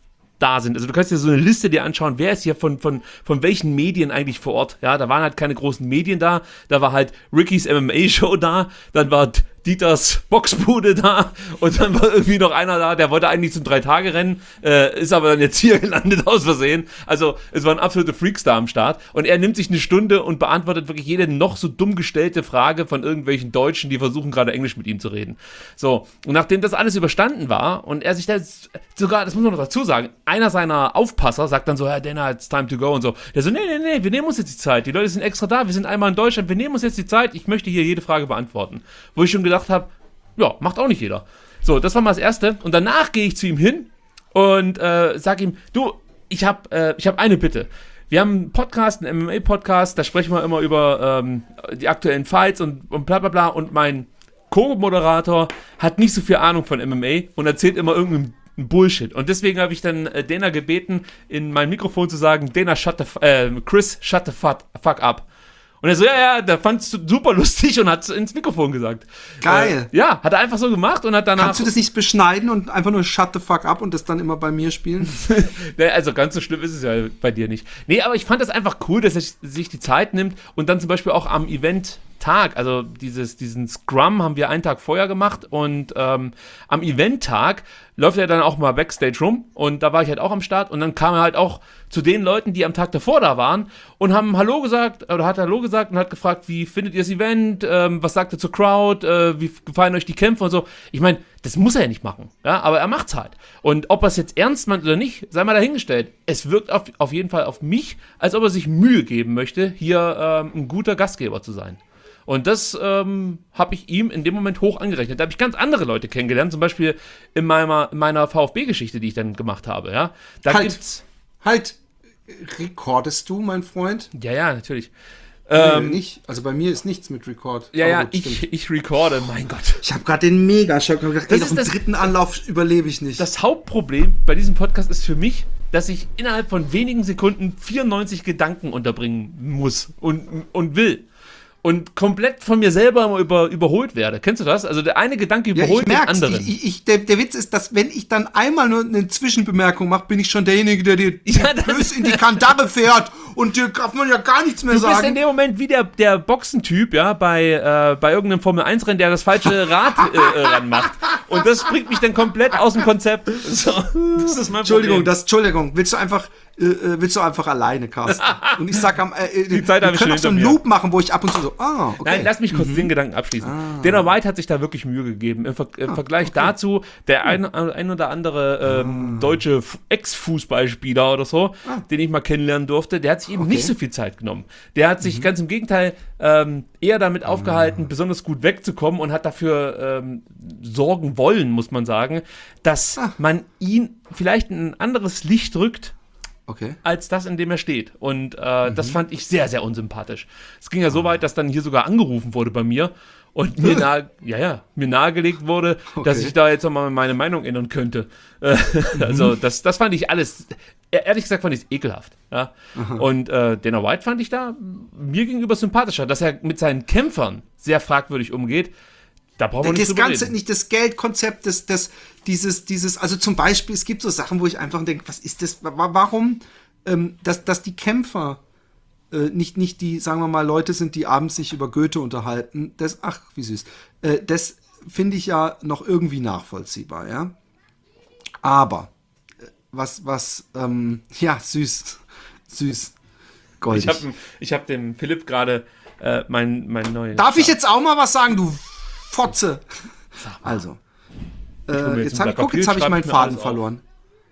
da sind. Also du kannst dir so eine Liste dir anschauen, wer ist hier von, von, von welchen Medien eigentlich vor Ort. Ja, da waren halt keine großen Medien da. Da war halt Rickys M M A-Show da. Dann war Dieters Boxbude da. Und dann war irgendwie noch einer da, der wollte eigentlich zum Drei-Tage-Rennen, äh, ist aber dann jetzt hier gelandet aus Versehen. Also es waren absolute Freaks da am Start. Und er nimmt sich eine Stunde und beantwortet wirklich jede noch so dumm gestellte Frage von irgendwelchen Deutschen, die versuchen gerade Englisch mit ihm zu reden. So, und nachdem das alles überstanden war und er sich da sogar, das muss man noch dazu sagen, einer seiner Aufpasser sagt dann so, ja, Dana, it's time to go und so. Der so, nee, nee, nee, wir nehmen uns jetzt die Zeit. Die Leute sind extra da, wir sind einmal in Deutschland, wir nehmen uns jetzt die Zeit, ich möchte hier jede Frage beantworten. Wo ich schon gedacht habe, ja, macht auch nicht jeder. So, das war mal das Erste. Und danach gehe ich zu ihm hin und äh, sage ihm, du, ich habe äh, ich hab eine Bitte. Wir haben einen Podcast, einen M M A-Podcast, da sprechen wir immer über ähm, die aktuellen Fights und, und bla bla bla. Und mein Co-Moderator hat nicht so viel Ahnung von M M A und erzählt immer irgendeinen Bullshit. Und deswegen habe ich dann äh, Dana gebeten, in mein Mikrofon zu sagen, Dana, shut the f- äh, Chris, shut the fuck, fuck up. Und er so, ja, ja, der fand es super lustig und hat es ins Mikrofon gesagt. Geil. Äh, ja, hat er einfach so gemacht und hat danach... Kannst du das nicht beschneiden und einfach nur shut the fuck up und das dann immer bei mir spielen? Nee, also ganz so schlimm ist es ja bei dir nicht. Nee, aber ich fand das einfach cool, dass er sich die Zeit nimmt und dann zum Beispiel auch am Event-Tag, also dieses, diesen Scrum haben wir einen Tag vorher gemacht und ähm, am Event-Tag läuft er dann auch mal Backstage rum und da war ich halt auch am Start und dann kam er halt auch zu den Leuten, die am Tag davor da waren und haben Hallo gesagt, oder hat Hallo gesagt und hat gefragt, wie findet ihr das Event, ähm, was sagt ihr zur Crowd, äh, wie gefallen euch die Kämpfe und so. Ich meine, das muss er ja nicht machen, ja, aber er macht's halt. Und ob er es jetzt ernst meint oder nicht, sei mal dahingestellt. Es wirkt auf, auf jeden Fall auf mich, als ob er sich Mühe geben möchte, hier ähm, ein guter Gastgeber zu sein. Und das ähm, habe ich ihm in dem Moment hoch angerechnet. Da habe ich ganz andere Leute kennengelernt, zum Beispiel in meiner, in meiner VfB-Geschichte, die ich dann gemacht habe. Ja? Da Halt. gibt's. Halt, rekordest du, mein Freund? Ja, ja, natürlich. Nee, Ähm, nicht. Also bei mir ist nichts mit Record. ja, Aber ja, gut, stimmt. ich, ich recorde, mein Gott. Ich habe gerade den Mega-Schock. Ich habe gedacht, Das ey, ist auf dem das- dritten Anlauf überlebe ich nicht. Das Hauptproblem bei diesem Podcast ist für mich, dass ich innerhalb von wenigen Sekunden vierundneunzig Gedanken unterbringen muss und, und will. Und komplett von mir selber immer über, überholt werde. Kennst du das? Also der eine Gedanke ja, überholt ich merk's. den anderen. Ich, ich, der, der Witz ist, dass wenn ich dann einmal nur eine Zwischenbemerkung mache, bin ich schon derjenige, der dir Ja, dann- bös in die Kandare fährt und dir kann man ja gar nichts mehr Du bist in sagen. dem Moment wie der, der Boxentyp, ja, bei, äh, bei irgendeinem Formel eins Rennen, der das falsche Rad äh, äh, ranmacht. Und das bringt mich dann komplett aus dem Konzept. So, das ist mein Entschuldigung, Problem. das, Entschuldigung, willst du einfach, äh, äh, willst du einfach alleine casten? Und ich sag am, äh, Die Zeit wir habe ich können schon auch so einen hinter mir. Loop machen, wo ich ab und zu so, ah, okay. Nein, lass mich kurz den Gedanken abschließen. Dana White hat sich da wirklich Mühe gegeben. Im, Ver im Vergleich dazu, der ein, ein oder andere ähm, deutsche F- Ex-Fußballspieler oder so, den ich mal kennenlernen durfte, der hat sich eben Okay. nicht so viel Zeit genommen. Der hat sich ganz im Gegenteil ähm, eher damit aufgehalten, besonders gut wegzukommen und hat dafür ähm, sorgen wollen, muss man sagen, dass Ah. man ihn vielleicht in ein anderes Licht rückt, Okay. als das, in dem er steht. Und äh, das fand ich sehr, sehr unsympathisch. Es ging ja so weit, dass dann hier sogar angerufen wurde bei mir und mir, nahe, ja, ja, mir nahegelegt wurde, dass Okay. ich da jetzt nochmal meine Meinung ändern könnte. Äh, Also das, das fand ich alles, e- ehrlich gesagt fand ich es ekelhaft. Ja? Und äh, Dana White fand ich da mir gegenüber sympathischer. Dass er mit seinen Kämpfern sehr fragwürdig umgeht, Da brauchen wir nicht das drüber Ganze, reden. nicht das Geldkonzept, das, das, dieses, dieses, also zum Beispiel, es gibt so Sachen, wo ich einfach denke, was ist das, warum, ähm, dass, dass die Kämpfer äh, nicht, nicht die, sagen wir mal, Leute sind, die abends sich über Goethe unterhalten, das, ach, wie süß, äh, das finde ich ja noch irgendwie nachvollziehbar, ja. Aber, äh, was, was, ähm, ja, süß, süß, goldig. Ich habe ich hab dem Philipp gerade äh, mein, mein neues... Darf ich jetzt auch mal was sagen, du Fotze? Also, äh, jetzt habe ich, guck, jetzt habe ich meinen Faden verloren.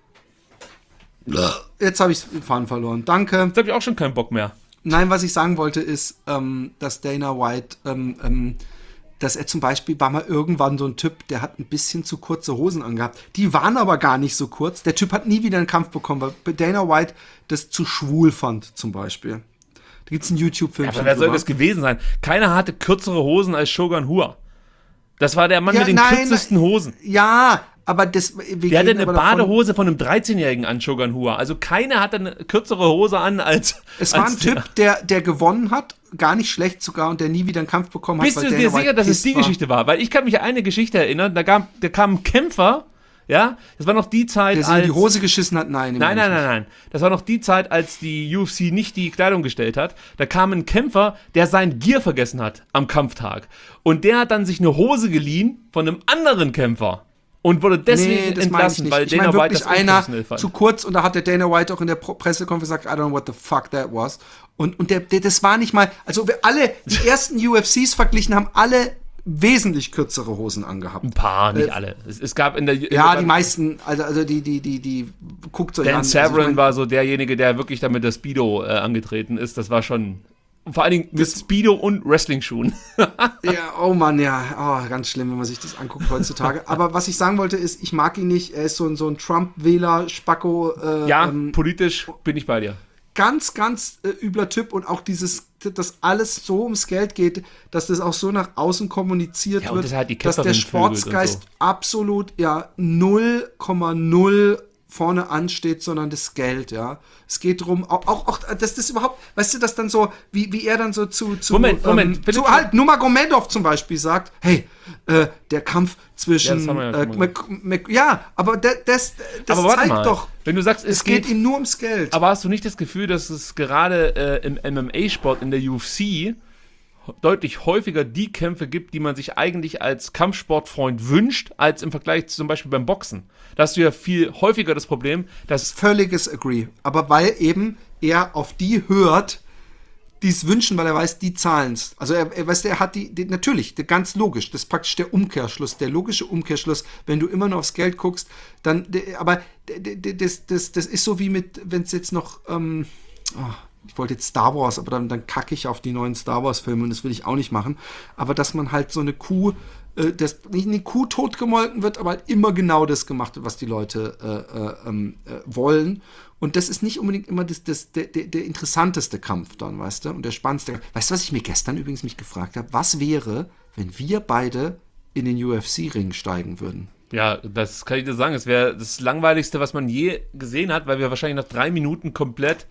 Jetzt habe ich den Faden verloren. Danke. Jetzt habe ich auch schon keinen Bock mehr. Nein, was ich sagen wollte ist, ähm, dass Dana White, ähm, ähm, dass er zum Beispiel war mal irgendwann so ein Typ, der hat ein bisschen zu kurze Hosen angehabt. Die waren aber gar nicht so kurz. Der Typ hat nie wieder einen Kampf bekommen, weil Dana White das zu schwul fand, zum Beispiel. Da gibt es einen YouTube-Film. Aber wer soll das gewesen sein? Keiner hatte kürzere Hosen als Shogun Rua. Das war der Mann Ja, mit den nein, kürzesten Hosen. Ja, aber das... wir Der hatte gehen eine aber davon- Badehose von einem dreizehnjährigen an, Shogun Rua. Also keiner hatte eine kürzere Hose an als... Es war als ein Typ, der, der gewonnen hat, gar nicht schlecht sogar, und der nie wieder einen Kampf bekommen hat. Bist weil du Dana dir White sicher, dass es pissed die war. Geschichte war? Weil ich kann mich an eine Geschichte erinnern, da kam, da kam ein Kämpfer, ja, das war noch die Zeit, Der sich in als... die Hose geschissen hat? Nein. Nein, nein, nein, nein. Das war noch die Zeit, als die U F C nicht die Kleidung gestellt hat. Da kam ein Kämpfer, der sein Gear vergessen hat am Kampftag. Und der hat dann sich eine Hose geliehen von einem anderen Kämpfer. Und wurde deswegen Nee, das meine ich entlassen, nicht. weil Ich Dana meine White wirklich das einer unprofessionell fand. zu kurz, und da hat der Dana White auch in der Pro- Pressekonferenz gesagt, I don't know what the fuck that was. Und, und der, der, das war nicht mal, also wir alle, die ersten U F Cs verglichen haben, alle wesentlich kürzere Hosen angehabt. Ein paar, nicht Äh, alle. Es, es gab in der... In Ja, der, die meisten, also, also die, die, die, die, guckt euch Dan an. Severn also ich mein, war so derjenige, der wirklich damit das Speedo äh, angetreten ist. Das war schon... Vor allen Dingen mit Speedo und Wrestling-Schuhen. Ja, oh Mann, ja, oh, ganz schlimm, wenn man sich das anguckt heutzutage. Aber was ich sagen wollte ist, ich mag ihn nicht. Er ist so ein, so ein Trump-Wähler, Spacko. Äh, Ja, ähm, politisch bin ich bei dir. ganz, ganz äh, übler Typ, und auch dieses, dass alles so ums Geld geht, dass das auch so nach außen kommuniziert Ja, und wird, das halt die dass der Kämpferin vögelt und Sportsgeist so. absolut ja null Komma null vorne ansteht, sondern das Geld, ja. Es geht darum, auch, auch, auch, dass das überhaupt, weißt du, dass dann so, wie, wie er dann so zu, zu, Moment, Moment, ähm, Philipp, zu halt Nurmagomedov zum Beispiel sagt, hey, äh, der Kampf Ja, zwischen, das haben wir ja äh, schon mal Mc, Mc, ja, aber das, das, das Aber warte zeigt mal, doch, wenn du sagst, es, es geht geht, ihm nur ums Geld. aber hast du nicht das Gefühl, dass es gerade äh, im M M A-Sport, in der U F C, deutlich häufiger die Kämpfe gibt, die man sich eigentlich als Kampfsportfreund wünscht, als im Vergleich zum Beispiel beim Boxen? Da hast du ja viel häufiger das Problem, dass... Völliges Agree. Aber weil eben er auf die hört, die es wünschen, weil er weiß, die zahlen es. Also er, er weiß, er hat die, die natürlich, die, ganz logisch, das ist praktisch der Umkehrschluss, der logische Umkehrschluss, wenn du immer nur aufs Geld guckst, dann, de, aber de, de, das, das, das ist so wie mit, wenn es jetzt noch, ähm, oh, ich wollte jetzt Star Wars, aber dann, dann kacke ich auf die neuen Star Wars Filme, und das will ich auch nicht machen, aber dass man halt so eine Kuh, äh, dass nicht eine Kuh totgemolken wird, aber halt immer genau das gemacht wird, was die Leute äh, äh, äh, wollen. Und das ist nicht unbedingt immer das, das, der, der, der interessanteste Kampf dann, weißt du? Und der spannendste. Weißt du, was ich mir gestern übrigens mich gefragt habe? Was wäre, wenn wir beide in den U F C-Ring steigen würden? Ja, das kann ich dir sagen. Es wäre das Langweiligste, was man je gesehen hat, weil wir wahrscheinlich nach drei Minuten komplett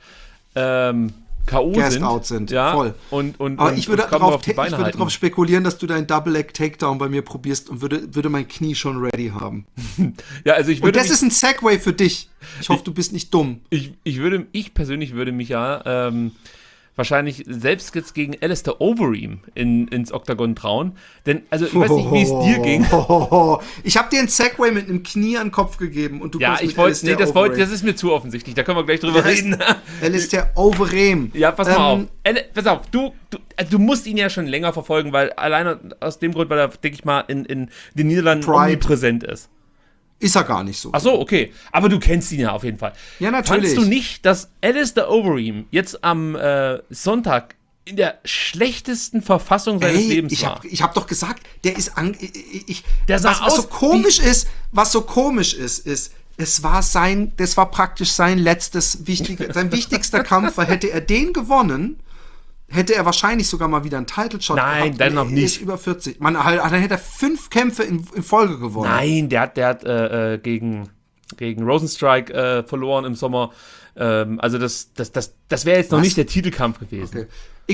ähm, K O Gassed sind. out sind, Ja, voll. Und, und, Aber und ich würde uns kaum noch darauf auf die Beine halten. darauf spekulieren, dass du deinen Double-Leg-Takedown bei mir probierst, und würde, würde mein Knie schon ready haben. Ja, also ich Und würde das mich, ist ein Segway für dich. Ich hoffe, du bist nicht dumm. ich, ich würde, ich persönlich würde mich ja ähm, wahrscheinlich selbst jetzt gegen Alistair Overeem in, ins Oktagon trauen. Denn, also ich weiß nicht, wie es dir ging. Ich habe dir ein Segway mit einem Knie an den Kopf gegeben, und du Ja, kommst ich mit wollte, Alistair nee, das wollte, Overeem. das ist mir zu offensichtlich. Da können wir gleich drüber Der heißt- reden. Alistair Overeem. Ja, pass mal Ähm, auf. Elle, pass auf, du, du, also du musst ihn ja schon länger verfolgen, weil alleine aus dem Grund, weil er, denke ich mal, in, in den Niederlanden Pride. omnipräsent ist. Ist er gar nicht so. Ach so, okay. Aber du kennst ihn ja auf jeden Fall. Ja, natürlich. Fandst du nicht, dass Alistair Overeem jetzt am äh, Sonntag in der schlechtesten Verfassung seines Ey, Lebens ich war? habe ich hab doch gesagt, der ist an, ich, ich, Der sah was, was so aus komisch ist, was so komisch ist, ist, es war sein, das war praktisch sein letztes wichtiger, sein wichtigster Kampf, weil hätte er den gewonnen, hätte er wahrscheinlich sogar mal wieder einen Title-Shot Nein, dann noch Er nicht. ist über vierzig. Man, halt, dann hätte er fünf Kämpfe in, in Folge gewonnen. Nein, der hat, der hat äh, äh, gegen, gegen Rosenstrike äh, verloren im Sommer. Ähm, also das, das, das, das wäre jetzt noch Was? nicht der Titelkampf gewesen. Okay. Egal.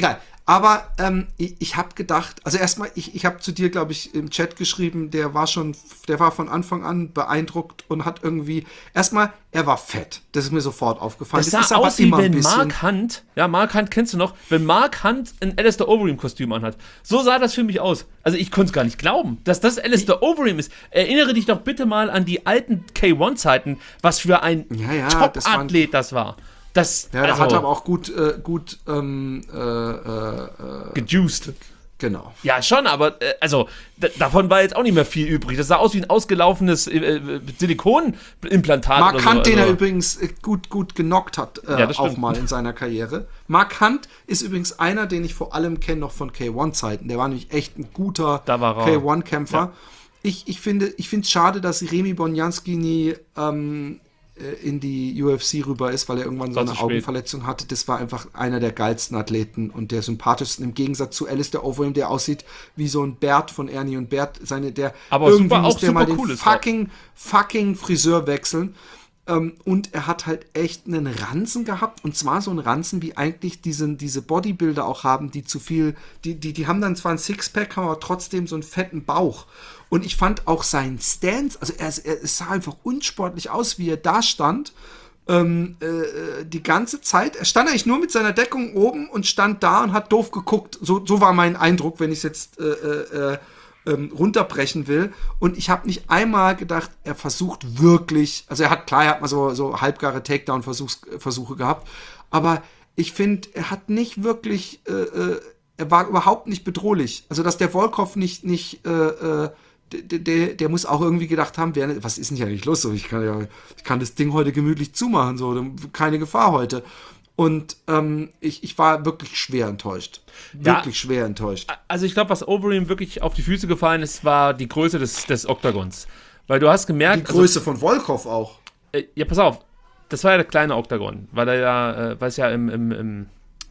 Aber ähm, ich, ich habe gedacht, also erstmal, ich, ich habe zu dir, glaube ich, im Chat geschrieben, der war schon, der war von Anfang an beeindruckt und hat irgendwie, erstmal, er war fett. Das ist mir sofort aufgefallen. Das sah das ist aber aus wie immer ein wenn bisschen, Mark Hunt, ja, Mark Hunt kennst du noch, wenn Mark Hunt ein Alistair Overeem-Kostüm anhat. So sah das für mich aus. Also ich konnte es gar nicht glauben, dass das Alistair Overeem ist. Erinnere dich doch bitte mal an die alten K eins Zeiten, was für ein ja, ja, Top-Athlet das war. Das, ja, der also, hat aber auch gut, äh, gut ähm, äh, äh, gejuiced. Genau. Ja, schon, aber äh, also d- davon war jetzt auch nicht mehr viel übrig. Das sah aus wie ein ausgelaufenes äh, äh, Silikonimplantat. Mark oder Hunt, so. den also, er übrigens äh, gut, gut genockt hat, äh, Ja, das auch stimmt. mal in seiner Karriere. Mark Hunt ist übrigens einer, den ich vor allem kenne noch von K eins Zeiten. Der war nämlich echt ein guter Da war er. K eins Kämpfer. Ja. Ich, ich finde ich finde es schade, dass Remy Bonjanski nie ähm, äh, in die U F C rüber ist, weil er irgendwann so War eine zu spät. Augenverletzung hatte. Das war einfach einer der geilsten Athleten und der sympathischsten im Gegensatz zu Alistair Overeem, der aussieht wie so ein Bert von Ernie und Bert. Seine, der Aber irgendwie super- muss auch der mal super den cool ist, fucking, fucking Friseur wechseln. Ähm, und er hat halt echt einen Ranzen gehabt, und zwar so einen Ranzen, wie eigentlich diese, diese Bodybuilder auch haben, die zu viel, die, die, die haben dann zwar ein Sixpack, haben aber trotzdem so einen fetten Bauch. Und ich fand auch seinen Stance, also er, er es sah einfach unsportlich aus, wie er da stand. Ähm, äh, die ganze Zeit, er stand eigentlich nur mit seiner Deckung oben und stand da und hat doof geguckt. So, so war mein Eindruck, wenn ich es jetzt äh, äh, ähm, runterbrechen will. Und ich habe nicht einmal gedacht, er versucht wirklich, also er hat, klar, er hat mal so, so halbgare Takedown-Versuche gehabt, aber ich finde, er hat nicht wirklich, äh, äh, er war überhaupt nicht bedrohlich. Also, dass der Volkov nicht, nicht, äh, äh, der, der, der muss auch irgendwie gedacht haben, wer, was ist denn hier eigentlich los? So, ich kann ja, ich kann das Ding heute gemütlich zumachen, so, keine Gefahr heute. Und ähm, ich, ich war wirklich schwer enttäuscht. Wirklich Ja. schwer enttäuscht. Also ich glaube, was Overeem wirklich auf die Füße gefallen ist, war die Größe des, des Oktagons. Weil du hast gemerkt... Die Größe von Volkov auch. Also, äh, ja, pass auf. Das war ja der kleine Oktagon. Weil er ja, äh, weil es ja im, im, im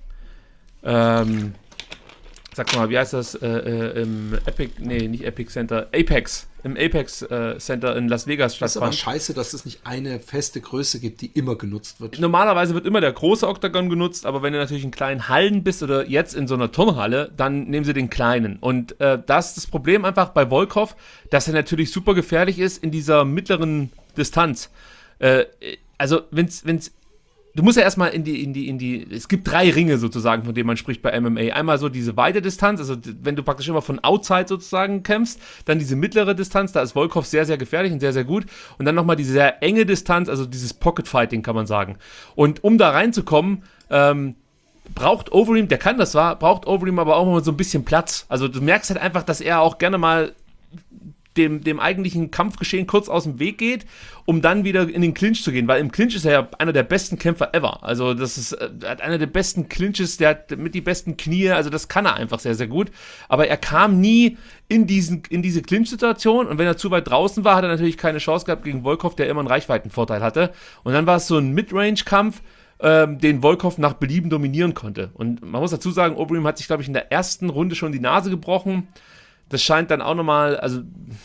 ähm, sag mal, wie heißt das, äh, äh, im Epic, nee, nicht Epic Center, Apex, im Apex äh, Center in Las Vegas Das ist aber stattfand. scheiße, dass es nicht eine feste Größe gibt, die immer genutzt wird. Normalerweise wird immer der große Oktagon genutzt, aber wenn du natürlich in kleinen Hallen bist oder jetzt in so einer Turnhalle, dann nehmen sie den kleinen. Und äh, das ist das Problem einfach bei Volkov, dass er natürlich super gefährlich ist in dieser mittleren Distanz. Äh, also wenn's, wenn's Du musst ja erstmal in die, in die, in die, es gibt drei Ringe sozusagen, von denen man spricht bei M M A. Einmal so diese weite Distanz, also wenn du praktisch immer von Outside sozusagen kämpfst, dann diese mittlere Distanz, da ist Volkov sehr, sehr gefährlich und sehr, sehr gut. Und dann nochmal diese sehr enge Distanz, also dieses Pocket Fighting kann man sagen. Und um da reinzukommen, ähm, braucht Overeem, der kann das zwar, braucht Overeem aber auch mal so ein bisschen Platz. Also du merkst halt einfach, dass er auch gerne mal Dem, dem eigentlichen Kampfgeschehen kurz aus dem Weg geht, um dann wieder in den Clinch zu gehen, weil im Clinch ist er ja einer der besten Kämpfer ever. Also das ist äh, er hat einer der besten Clinches, der hat mit die besten Knie, also das kann er einfach sehr, sehr gut. Aber er kam nie in, diesen, in diese Clinch-Situation, und wenn er zu weit draußen war, hat er natürlich keine Chance gehabt gegen Volkov, der immer einen Reichweitenvorteil hatte. Und dann war es so ein Midrange-Kampf, ähm, den Volkov nach Belieben dominieren konnte. Und man muss dazu sagen, Overeem hat sich, glaube ich, in der ersten Runde schon die Nase gebrochen. Das scheint dann auch nochmal, also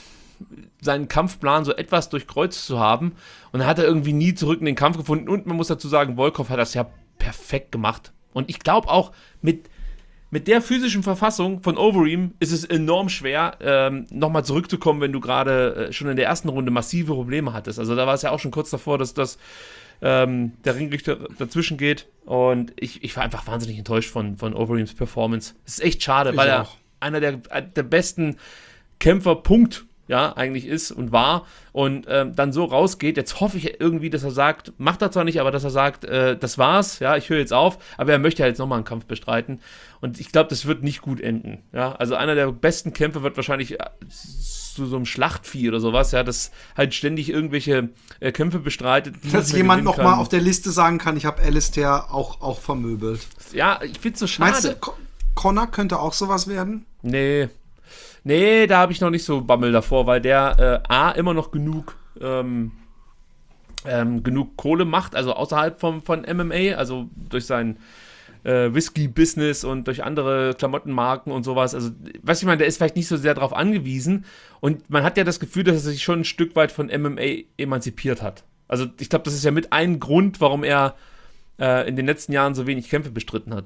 seinen Kampfplan so etwas durchkreuzt zu haben. Und dann hat er irgendwie nie zurück in den Kampf gefunden. Und man muss dazu sagen, Volkov hat das ja perfekt gemacht. Und ich glaube auch, mit, mit der physischen Verfassung von Overeem ist es enorm schwer, ähm, nochmal zurückzukommen, wenn du gerade äh, schon in der ersten Runde massive Probleme hattest. Also da war es ja auch schon kurz davor, dass das ähm, der Ringrichter dazwischen geht. Und ich, ich war einfach wahnsinnig enttäuscht von, von Overeems Performance. Es ist echt schade, Ich weil er auch. einer der, der besten Kämpfer, Punkt, ja, eigentlich ist und war, und ähm, dann so rausgeht. Jetzt hoffe ich irgendwie, dass er sagt, macht er zwar nicht, aber dass er sagt, äh, das war's, ja, ich höre jetzt auf, aber er möchte ja jetzt nochmal einen Kampf bestreiten, und ich glaube, das wird nicht gut enden, ja, also einer der besten Kämpfer wird wahrscheinlich äh, zu so einem Schlachtvieh oder sowas, ja, das halt ständig irgendwelche äh, Kämpfe bestreitet. die Dass nicht mehr jemand gewinnen noch mal kann. auf der Liste sagen kann, ich habe Alistair auch, auch vermöbelt. Ja, ich find's so schade. Meinst du, Co- Connor könnte auch sowas werden? Nee. Nee, da habe ich noch nicht so Bammel davor, weil der äh, A, immer noch genug ähm, ähm, genug Kohle macht, also außerhalb vom, von M M A, also durch sein äh, Whisky-Business und durch andere Klamottenmarken und sowas. Also, was ich meine, der ist vielleicht nicht so sehr darauf angewiesen, und man hat ja das Gefühl, dass er sich schon ein Stück weit von M M A emanzipiert hat. Also ich glaube, das ist ja mit ein Grund, warum er äh, in den letzten Jahren so wenig Kämpfe bestritten hat.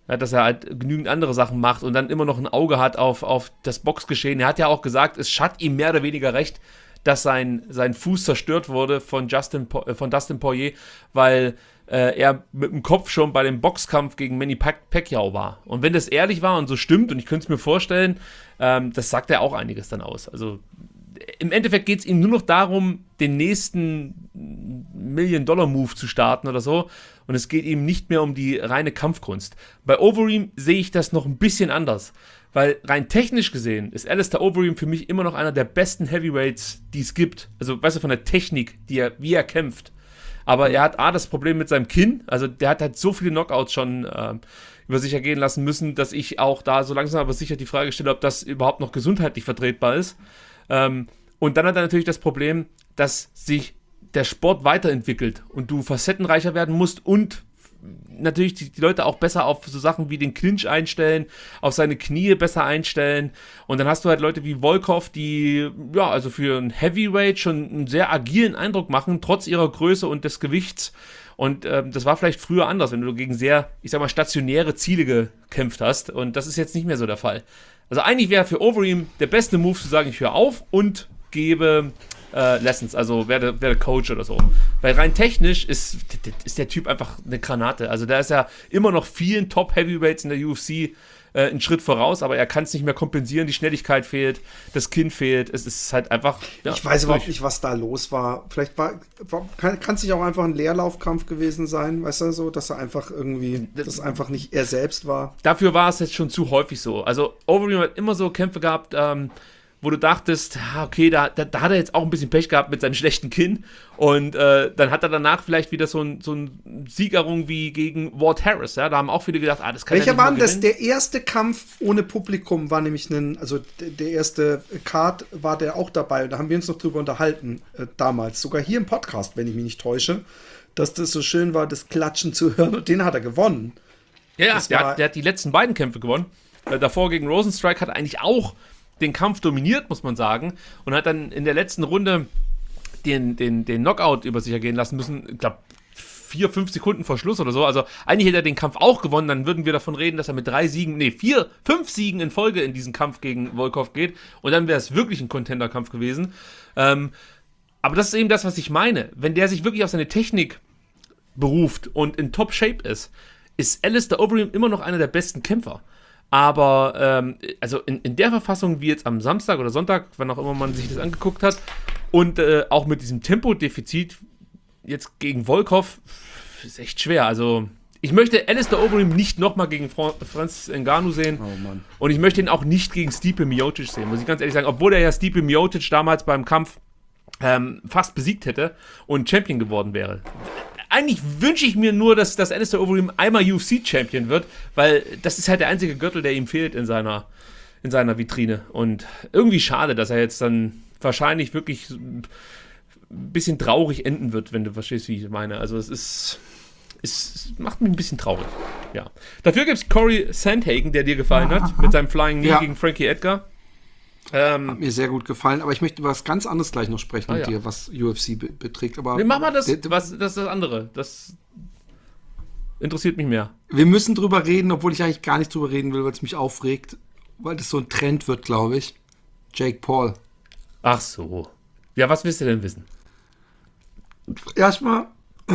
Ja, dass er halt genügend andere Sachen macht und dann immer noch ein Auge hat auf, auf das Boxgeschehen. Er hat ja auch gesagt, es hat ihm mehr oder weniger recht, dass sein, sein Fuß zerstört wurde von, Justin, äh, von Dustin Poirier, weil äh, er mit dem Kopf schon bei dem Boxkampf gegen Manny Pac- Pacquiao war. Und wenn das ehrlich war und so stimmt, und ich könnte es mir vorstellen, ähm, das sagt er auch einiges dann aus. Also im Endeffekt geht es ihm nur noch darum, den nächsten Million-Dollar-Move zu starten oder so. Und es geht ihm nicht mehr um die reine Kampfkunst. Bei Overeem sehe ich das noch ein bisschen anders. Weil rein technisch gesehen ist Alistair Overeem für mich immer noch einer der besten Heavyweights, die es gibt. Also, weißt du, von der Technik, die er, wie er kämpft. Aber er hat A, das Problem mit seinem Kinn. Also, der hat halt so viele Knockouts schon äh, über sich ergehen lassen müssen, dass ich auch da so langsam aber sicher die Frage stelle, ob das überhaupt noch gesundheitlich vertretbar ist. Ähm, und dann hat er natürlich das Problem, dass sich der Sport weiterentwickelt und du facettenreicher werden musst und natürlich die, die Leute auch besser auf so Sachen wie den Clinch einstellen, auf seine Knie besser einstellen. Und dann hast du halt Leute wie Volkov, die ja, also für einen Heavyweight schon einen sehr agilen Eindruck machen, trotz ihrer Größe und des Gewichts. Und ähm, das war vielleicht früher anders, wenn du gegen sehr, ich sag mal, stationäre Ziele gekämpft hast. Und das ist jetzt nicht mehr so der Fall. Also eigentlich wäre für Overeem der beste Move zu sagen, ich höre auf und gebe äh, Lessons, also werde, werde Coach oder so. Weil rein technisch ist, ist der Typ einfach eine Granate. Also da ist ja immer noch vielen Top-Heavyweights in der U F C äh, einen Schritt voraus, aber er kann es nicht mehr kompensieren, die Schnelligkeit fehlt, das Kinn fehlt, es ist halt einfach... Ja, ich weiß überhaupt nicht, was da los war. Vielleicht war, war kann es nicht auch einfach ein Leerlaufkampf gewesen sein, weißt du, so, dass er einfach irgendwie, das, das einfach nicht er selbst war. Dafür war es jetzt schon zu häufig so. Also Overeem hat immer so Kämpfe gehabt, ähm, wo du dachtest, okay, da, da, da hat er jetzt auch ein bisschen Pech gehabt mit seinem schlechten Kinn und äh, dann hat er danach vielleicht wieder so ein, so ein Siegerung wie gegen Ward Harris, ja, da haben auch viele gedacht, ah, das kann Welcher er nicht war denn das? gewinnen. Der erste Kampf ohne Publikum war nämlich ein, also der, der erste Card war der auch dabei und da haben wir uns noch drüber unterhalten, äh, damals, sogar hier im Podcast, wenn ich mich nicht täusche, dass das so schön war, das Klatschen zu hören und den hat er gewonnen. Ja, ja, Das der war- hat, der hat die letzten beiden Kämpfe gewonnen. Äh, davor gegen Rosenstrike hat er eigentlich auch den Kampf dominiert, muss man sagen, und hat dann in der letzten Runde den, den, den Knockout über sich ergehen lassen müssen, ich glaube, vier, fünf Sekunden vor Schluss oder so. Also eigentlich hätte er den Kampf auch gewonnen, dann würden wir davon reden, dass er mit drei Siegen, nee, vier, fünf Siegen in Folge in diesen Kampf gegen Volkov geht und dann wäre es wirklich ein Contender-Kampf gewesen. Ähm, aber das ist eben das, was ich meine. Wenn der sich wirklich auf seine Technik beruft und in Top-Shape ist, ist Alistair Overeem immer noch einer der besten Kämpfer. Aber ähm, also in, in der Verfassung wie jetzt am Samstag oder Sonntag, wann auch immer man sich das angeguckt hat, und äh, auch mit diesem Tempodefizit jetzt gegen Volkov, ist echt schwer. Also ich möchte Alistair Overeem nicht nochmal gegen Fra- Francis Ngannou sehen. Oh Mann. Und ich möchte ihn auch nicht gegen Stipe Miocic sehen, muss ich ganz ehrlich sagen. Obwohl er ja Stipe Miocic damals beim Kampf ähm, fast besiegt hätte und Champion geworden wäre. Eigentlich wünsche ich mir nur, dass, dass Alistair Overeem einmal U F C-Champion wird, weil das ist halt der einzige Gürtel, der ihm fehlt in seiner, in seiner Vitrine. Und irgendwie schade, dass er jetzt dann wahrscheinlich wirklich ein bisschen traurig enden wird, wenn du verstehst, wie ich meine. Also es ist... Es macht mich ein bisschen traurig. Ja. Dafür gibt es Corey Sandhagen, der dir gefallen hat, mit seinem Flying Knee Ja. gegen Frankie Edgar. Ähm, Hat mir sehr gut gefallen, aber ich möchte über was ganz anderes gleich noch sprechen Ah, mit ja. dir, was U F C be- beträgt. Aber nee, mach mal das, der- was, das ist das andere. Das interessiert mich mehr. Wir müssen drüber reden, obwohl ich eigentlich gar nicht drüber reden will, weil es mich aufregt, weil das so ein Trend wird, glaube ich. Jake Paul. Ach so. Ja, was willst du denn wissen? Erstmal,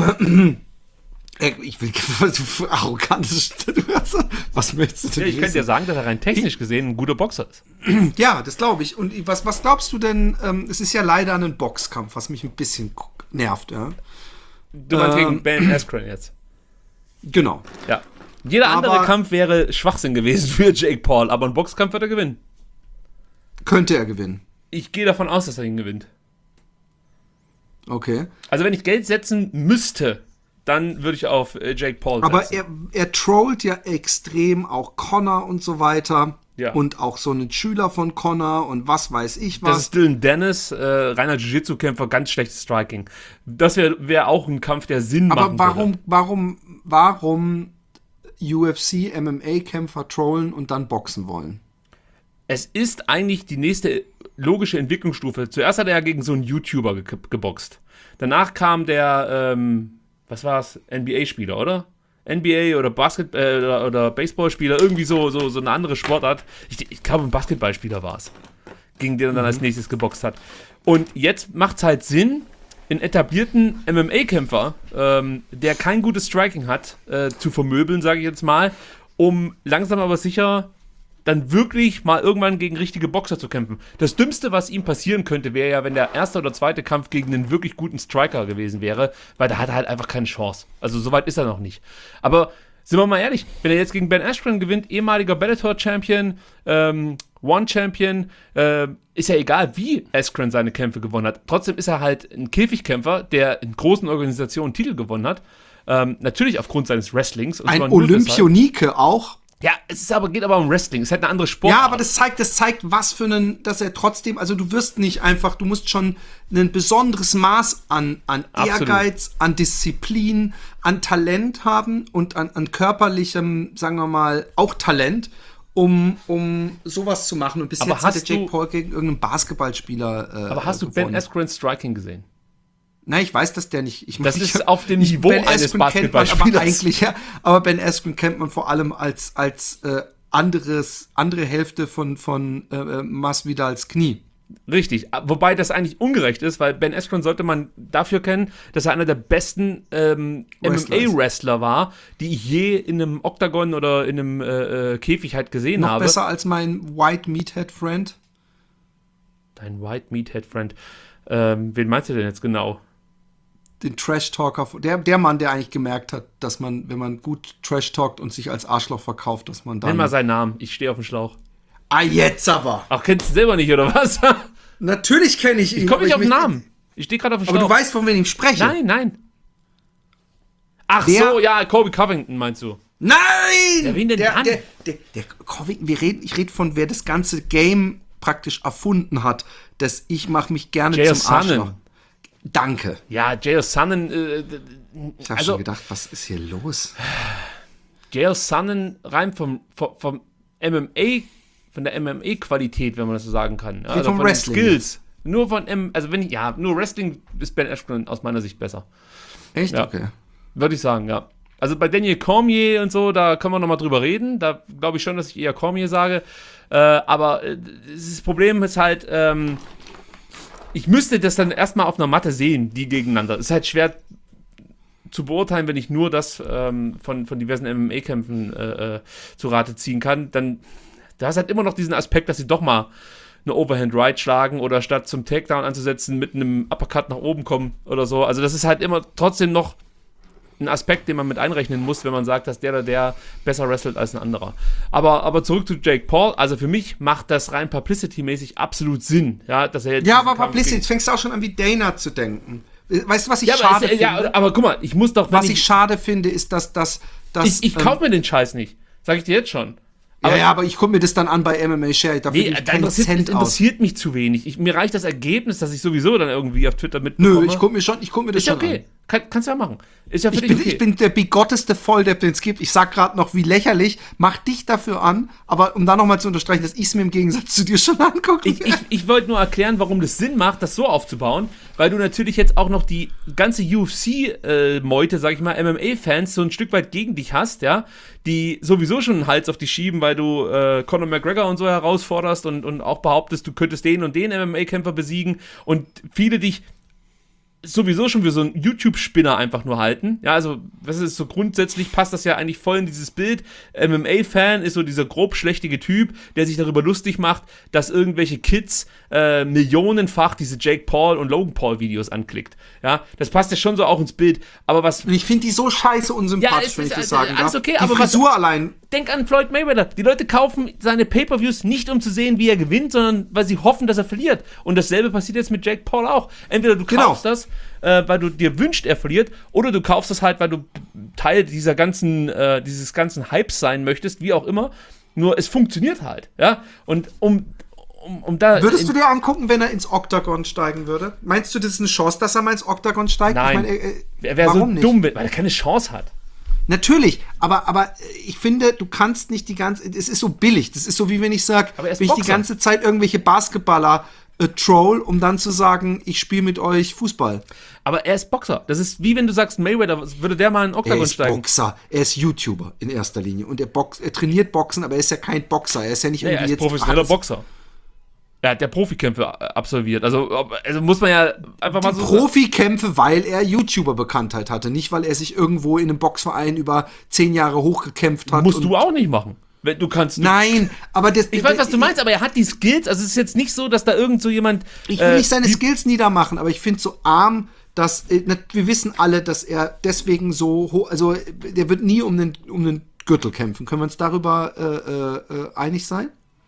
ich will du arrogantes, was möchtest du denn Ja, ich könnte wissen? ja sagen, dass er rein technisch gesehen ein guter Boxer ist. Ja, das glaube ich. Und was, was glaubst du denn, ähm, es ist ja leider ein Boxkampf, was mich ein bisschen k- nervt, ja. Du meinst Ähm. gegen Ben Askren jetzt. Genau. Ja. Jeder andere Aber- Kampf wäre Schwachsinn gewesen für Jake Paul, aber einen Boxkampf wird er gewinnen. Könnte er gewinnen. Ich gehe davon aus, dass er ihn gewinnt. Okay. Also wenn ich Geld setzen müsste, dann würde ich auf äh, Jake Paul setzen. Aber er, er trollt ja extrem auch Connor und so weiter. Ja. Und auch so einen Schüler von Connor und was weiß ich Das was. ist Dylan Dennis, äh, reiner Jiu-Jitsu-Kämpfer, ganz schlechtes Striking. Das wäre wär auch ein Kampf, der Sinn Aber machen warum, würde. warum, warum U F C, M M A-Kämpfer trollen und dann boxen wollen? Es ist eigentlich die nächste logische Entwicklungsstufe. Zuerst hat er ja gegen so einen YouTuber ge geboxt. Danach kam der, ähm, was war es, N B A-Spieler, oder? N B A oder Basket äh, oder, oder Baseballspieler, irgendwie so, so, so eine andere Sportart. Ich, ich glaube, ein Basketballspieler war es, gegen den er dann mhm. als nächstes geboxt hat. Und jetzt macht es halt Sinn, einen etablierten M M A-Kämpfer, ähm, der kein gutes Striking hat, äh, zu vermöbeln, sage ich jetzt mal, um langsam aber sicher dann wirklich mal irgendwann gegen richtige Boxer zu kämpfen. Das Dümmste, was ihm passieren könnte, wäre ja, wenn der erste oder zweite Kampf gegen einen wirklich guten Striker gewesen wäre, weil da hat er halt einfach keine Chance. Also so weit ist er noch nicht. Aber sind wir mal ehrlich, wenn er jetzt gegen Ben Askren gewinnt, ehemaliger Bellator-Champion, ähm, One-Champion, äh, ist ja egal, wie Askren seine Kämpfe gewonnen hat. Trotzdem ist er halt ein Käfigkämpfer, der in großen Organisationen Titel gewonnen hat. Ähm, natürlich aufgrund seines Wrestlings. Und ein Olympionike auch. Ja, es ist aber, geht aber um Wrestling. Es ist halt eine andere Sportart. Ja, aber das zeigt, das zeigt, was für einen, dass er trotzdem, also du wirst nicht einfach, du musst schon ein besonderes Maß an, an Ehrgeiz, an Disziplin, an Talent haben und an, an körperlichem, sagen wir mal, auch Talent, um, um sowas zu machen. Und bis aber jetzt hat der Jake du, Paul gegen irgendeinen Basketballspieler äh, Aber hast du gewonnen. Ben Askren Striking gesehen? Nein, ich weiß, dass der nicht. Ich das mein, ist ich, auf dem ich, Niveau Ben eines Askren Basketballspielers. Aber eigentlich, ja, aber Ben Askren kennt man vor allem als, als äh, anderes, andere Hälfte von, von äh, Masvidals Knie. Richtig, wobei das eigentlich ungerecht ist, weil Ben Askren sollte man dafür kennen, dass er einer der besten ähm, M M A-Wrestler war, die ich je in einem Oktagon oder in einem äh, Käfig halt gesehen Noch habe. Noch besser als mein White Meathead Friend? Dein White Meathead Friend. Ähm, wen meinst du denn jetzt genau? Den Trash-Talker, der, der Mann, der eigentlich gemerkt hat, dass man, wenn man gut Trash-talkt und sich als Arschloch verkauft, dass man dann... Nenn mal seinen Namen, ich stehe auf dem Schlauch. Ah, jetzt aber! Ach, kennst du selber nicht, oder was? Natürlich kenne ich ihn. Ich komme nicht auf den Namen. Ich stehe gerade auf dem Schlauch. Aber du weißt, von wem ich spreche. Nein, nein. Ach der, so, ja, Colby Covington meinst du? Nein! Ja, wen denn der, dann? Der, der, der Covington, wir reden, ich rede von, wer das ganze Game praktisch erfunden hat, dass ich mache mich gerne J. zum Arschloch. Sonnen. Danke. Ja, J S. Sonnen. Äh, ich habe also, schon gedacht, was ist hier los? J S. Sonnen rein vom, vom, vom M M A, von der M M A-Qualität, wenn man das so sagen kann. Ja, also vom von Wrestling. den Skills. Nur von M, also wenn ich, ja, nur Wrestling ist Ben Askren aus meiner Sicht besser. Echt? Ja. Okay. Würde ich sagen, ja. Also bei Daniel Cormier und so, da können wir nochmal drüber reden. Da glaube ich schon, dass ich eher Cormier sage. Äh, aber äh, das Problem ist halt, ähm, ich müsste das dann erstmal auf einer Matte sehen, die gegeneinander. Ist halt schwer zu beurteilen, wenn ich nur das ähm, von, von diversen M M A-Kämpfen äh, äh, zu Rate ziehen kann. Dann, da ist halt immer noch diesen Aspekt, dass sie doch mal eine Overhand Right schlagen oder statt zum Takedown anzusetzen, mit einem Uppercut nach oben kommen oder so. Also das ist halt immer trotzdem noch ein Aspekt, den man mit einrechnen muss, wenn man sagt, dass der oder der besser wrestelt als ein anderer. Aber, aber zurück zu Jake Paul. Also für mich macht das rein Publicity-mäßig absolut Sinn. Ja, dass er jetzt ja, aber Publicity, jetzt fängst du auch schon an, wie Dana zu denken. Weißt du, was ich ja, schade aber es, finde? Ja, aber guck mal, ich muss doch... Was ich, ich schade finde, ist, dass... dass, dass ich ich kaufe ähm, mir den Scheiß nicht. Sag ich dir jetzt schon. Aber, ja, ja, aber ich gucke mir das dann an bei M M A Share. Dafür nee, ich das interessiert, Cent interessiert mich zu wenig. Ich, mir reicht das Ergebnis, dass ich sowieso dann irgendwie auf Twitter mitbekomme. Nö, ich gucke mir, schon, ich guck mir das ist schon okay. an. Kann, kannst du ja machen. Ist ja für ich, dich bin, okay. ich bin der bigotteste Volldepp, den es gibt. Ich sag gerade noch, wie lächerlich. Mach dich dafür an, aber um da nochmal zu unterstreichen, dass ich es mir im Gegensatz zu dir schon angucke. Ich, ich, ich wollte nur erklären, warum das Sinn macht, das so aufzubauen, weil du natürlich jetzt auch noch die ganze U F C-Meute, äh, sag ich mal, M M A-Fans so ein Stück weit gegen dich hast, ja, die sowieso schon einen Hals auf dich schieben, weil du äh, Conor McGregor und so herausforderst und, und auch behauptest, du könntest den und den M M A-Kämpfer besiegen und viele dich sowieso schon für so einen YouTube-Spinner einfach nur halten. Ja, also, was ist so grundsätzlich, passt das ja eigentlich voll in dieses Bild. M M A-Fan ist so dieser grob schlechtige Typ, der sich darüber lustig macht, dass irgendwelche Kids äh, millionenfach diese Jake Paul und Logan Paul-Videos anklickt. Ja, das passt ja schon so auch ins Bild. Aber was... Ich finde die so scheiße unsympathisch, ja, wenn ich ist, das sagen alles darf. Okay, die aber Frisur was, allein... Denk an Floyd Mayweather. Die Leute kaufen seine Pay-Per-Views nicht, um zu sehen, wie er gewinnt, sondern weil sie hoffen, dass er verliert. Und dasselbe passiert jetzt mit Jake Paul auch. Entweder du kaufst genau. das, äh, weil du dir wünschst, er verliert, oder du kaufst es halt, weil du Teil dieser ganzen, äh, dieses ganzen Hypes sein möchtest, wie auch immer. Nur es funktioniert halt, ja. Und um, um, um da. Würdest du dir angucken, wenn er ins Oktagon steigen würde? Meinst du, das ist eine Chance, dass er mal ins Oktagon steigt? Nein. Ich mein, äh, er wäre so nicht? dumm, weil er keine Chance hat. Natürlich, aber, aber ich finde, du kannst nicht die ganze, es ist so billig, das ist so wie wenn ich sage, wenn ich die ganze Zeit irgendwelche Basketballer äh, Troll, um dann zu sagen, ich spiele mit euch Fußball. Aber er ist Boxer. Das ist wie wenn du sagst, Mayweather, würde der mal in den Oktagon Er ist steigen? Boxer, er ist YouTuber in erster Linie und er, box, er trainiert Boxen, aber er ist ja kein Boxer, er ist ja nicht Ja, irgendwie er ist jetzt... professioneller ach, Boxer. Er hat ja Profikämpfe absolviert. Also, also muss man ja einfach mal die so Profikämpfe, weil er YouTuber-Bekanntheit hatte, nicht weil er sich irgendwo in einem Boxverein über zehn Jahre hochgekämpft hat. Musst und du auch nicht machen. Wenn du kannst. Nein, aber das... Ich weiß, was du meinst, aber er hat die Skills. Also es ist jetzt nicht so, dass da irgend so jemand. Ich will äh, nicht seine die- Skills niedermachen, aber ich finde es so arm, dass... Äh, na, wir wissen alle, dass er deswegen so hoch... Also der wird nie um den, um den Gürtel kämpfen. Können wir uns darüber äh, äh, einig sein?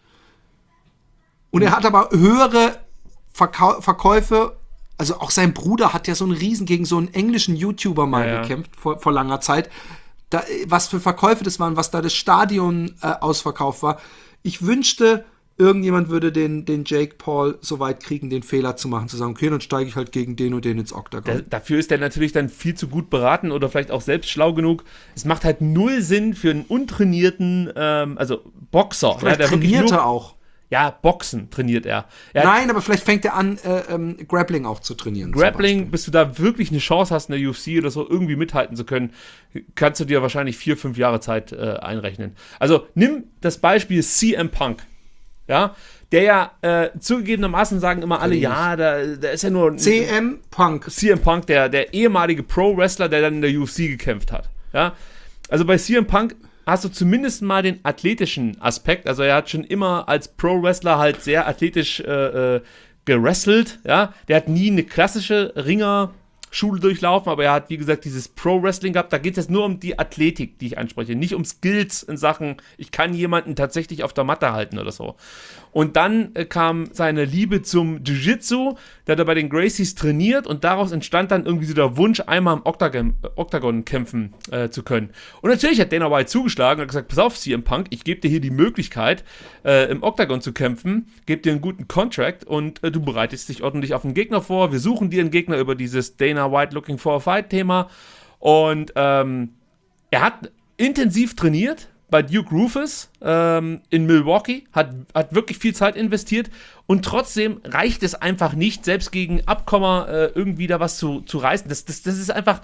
Und er hat aber höhere Verkau- Verkäufe, also auch sein Bruder hat ja so einen Riesen gegen so einen englischen YouTuber mal Ja, ja. gekämpft vor, vor langer Zeit. Da, was für Verkäufe das waren, was da das Stadion äh, ausverkauft war. Ich wünschte, irgendjemand würde den, den Jake Paul so weit kriegen, den Fehler zu machen, zu sagen, okay, dann steige ich halt gegen den und den ins Oktagon. Da, dafür ist er natürlich dann viel zu gut beraten oder vielleicht auch selbst schlau genug. Es macht halt null Sinn für einen untrainierten, ähm, also Boxer. Vielleicht der wirklich trainiert nur- er auch. Ja, Boxen trainiert er. er hat Nein, aber vielleicht fängt er an, äh, ähm, Grappling auch zu trainieren. zum Grappling, Beispiel. bis du da wirklich eine Chance hast, in der U F C oder so irgendwie mithalten zu können, kannst du dir wahrscheinlich vier, fünf Jahre Zeit äh, einrechnen. Also nimm das Beispiel C M Punk, ja, der ja äh, zugegebenermaßen sagen immer alle, Kenn ich ja, da, da ist ja nur C M Punk. C M Punk, der, der ehemalige Pro-Wrestler, der dann in der U F C gekämpft hat. Ja? Also bei C M Punk hast du zumindest mal den athletischen Aspekt. Also er hat schon immer als Pro-Wrestler halt sehr athletisch äh, äh, gewrestelt. Ja? Der hat nie eine klassische Ringerschule durchlaufen, aber er hat, wie gesagt, dieses Pro-Wrestling gehabt. Da geht es nur um die Athletik, die ich anspreche. Nicht um Skills in Sachen, ich kann jemanden tatsächlich auf der Matte halten oder so. Und dann äh, kam seine Liebe zum Jiu-Jitsu, der hat er bei den Gracies trainiert und daraus entstand dann irgendwie so der Wunsch, einmal im Oktagon, äh, Oktagon kämpfen äh, zu können. Und natürlich hat Dana White zugeschlagen und hat gesagt, pass auf, C M Punk, ich gebe dir hier die Möglichkeit, äh, im Oktagon zu kämpfen, gebe dir einen guten Contract und äh, du bereitest dich ordentlich auf den Gegner vor. Wir suchen dir einen Gegner über dieses Dana White Looking for a Fight Thema. Und ähm, er hat intensiv trainiert bei Duke Rufus ähm, in Milwaukee, hat, hat wirklich viel Zeit investiert und trotzdem reicht es einfach nicht, selbst gegen Abkommer äh, irgendwie da was zu, zu reißen. Das, das, das ist einfach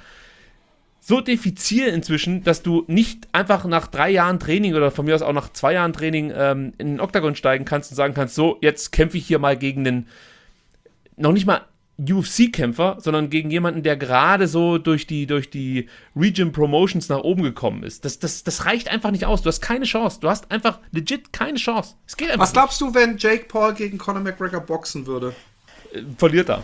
so diffizil inzwischen, dass du nicht einfach nach drei Jahren Training oder von mir aus auch nach zwei Jahren Training ähm, in den Oktagon steigen kannst und sagen kannst, so, jetzt kämpfe ich hier mal gegen den, noch nicht mal U F C-Kämpfer, sondern gegen jemanden, der gerade so durch die, durch die Region Promotions nach oben gekommen ist. Das, das, das reicht einfach nicht aus. Du hast keine Chance. Du hast einfach legit keine Chance. Es geht einfach Was glaubst du, wenn Jake Paul gegen Conor McGregor boxen würde? nicht. Verliert er.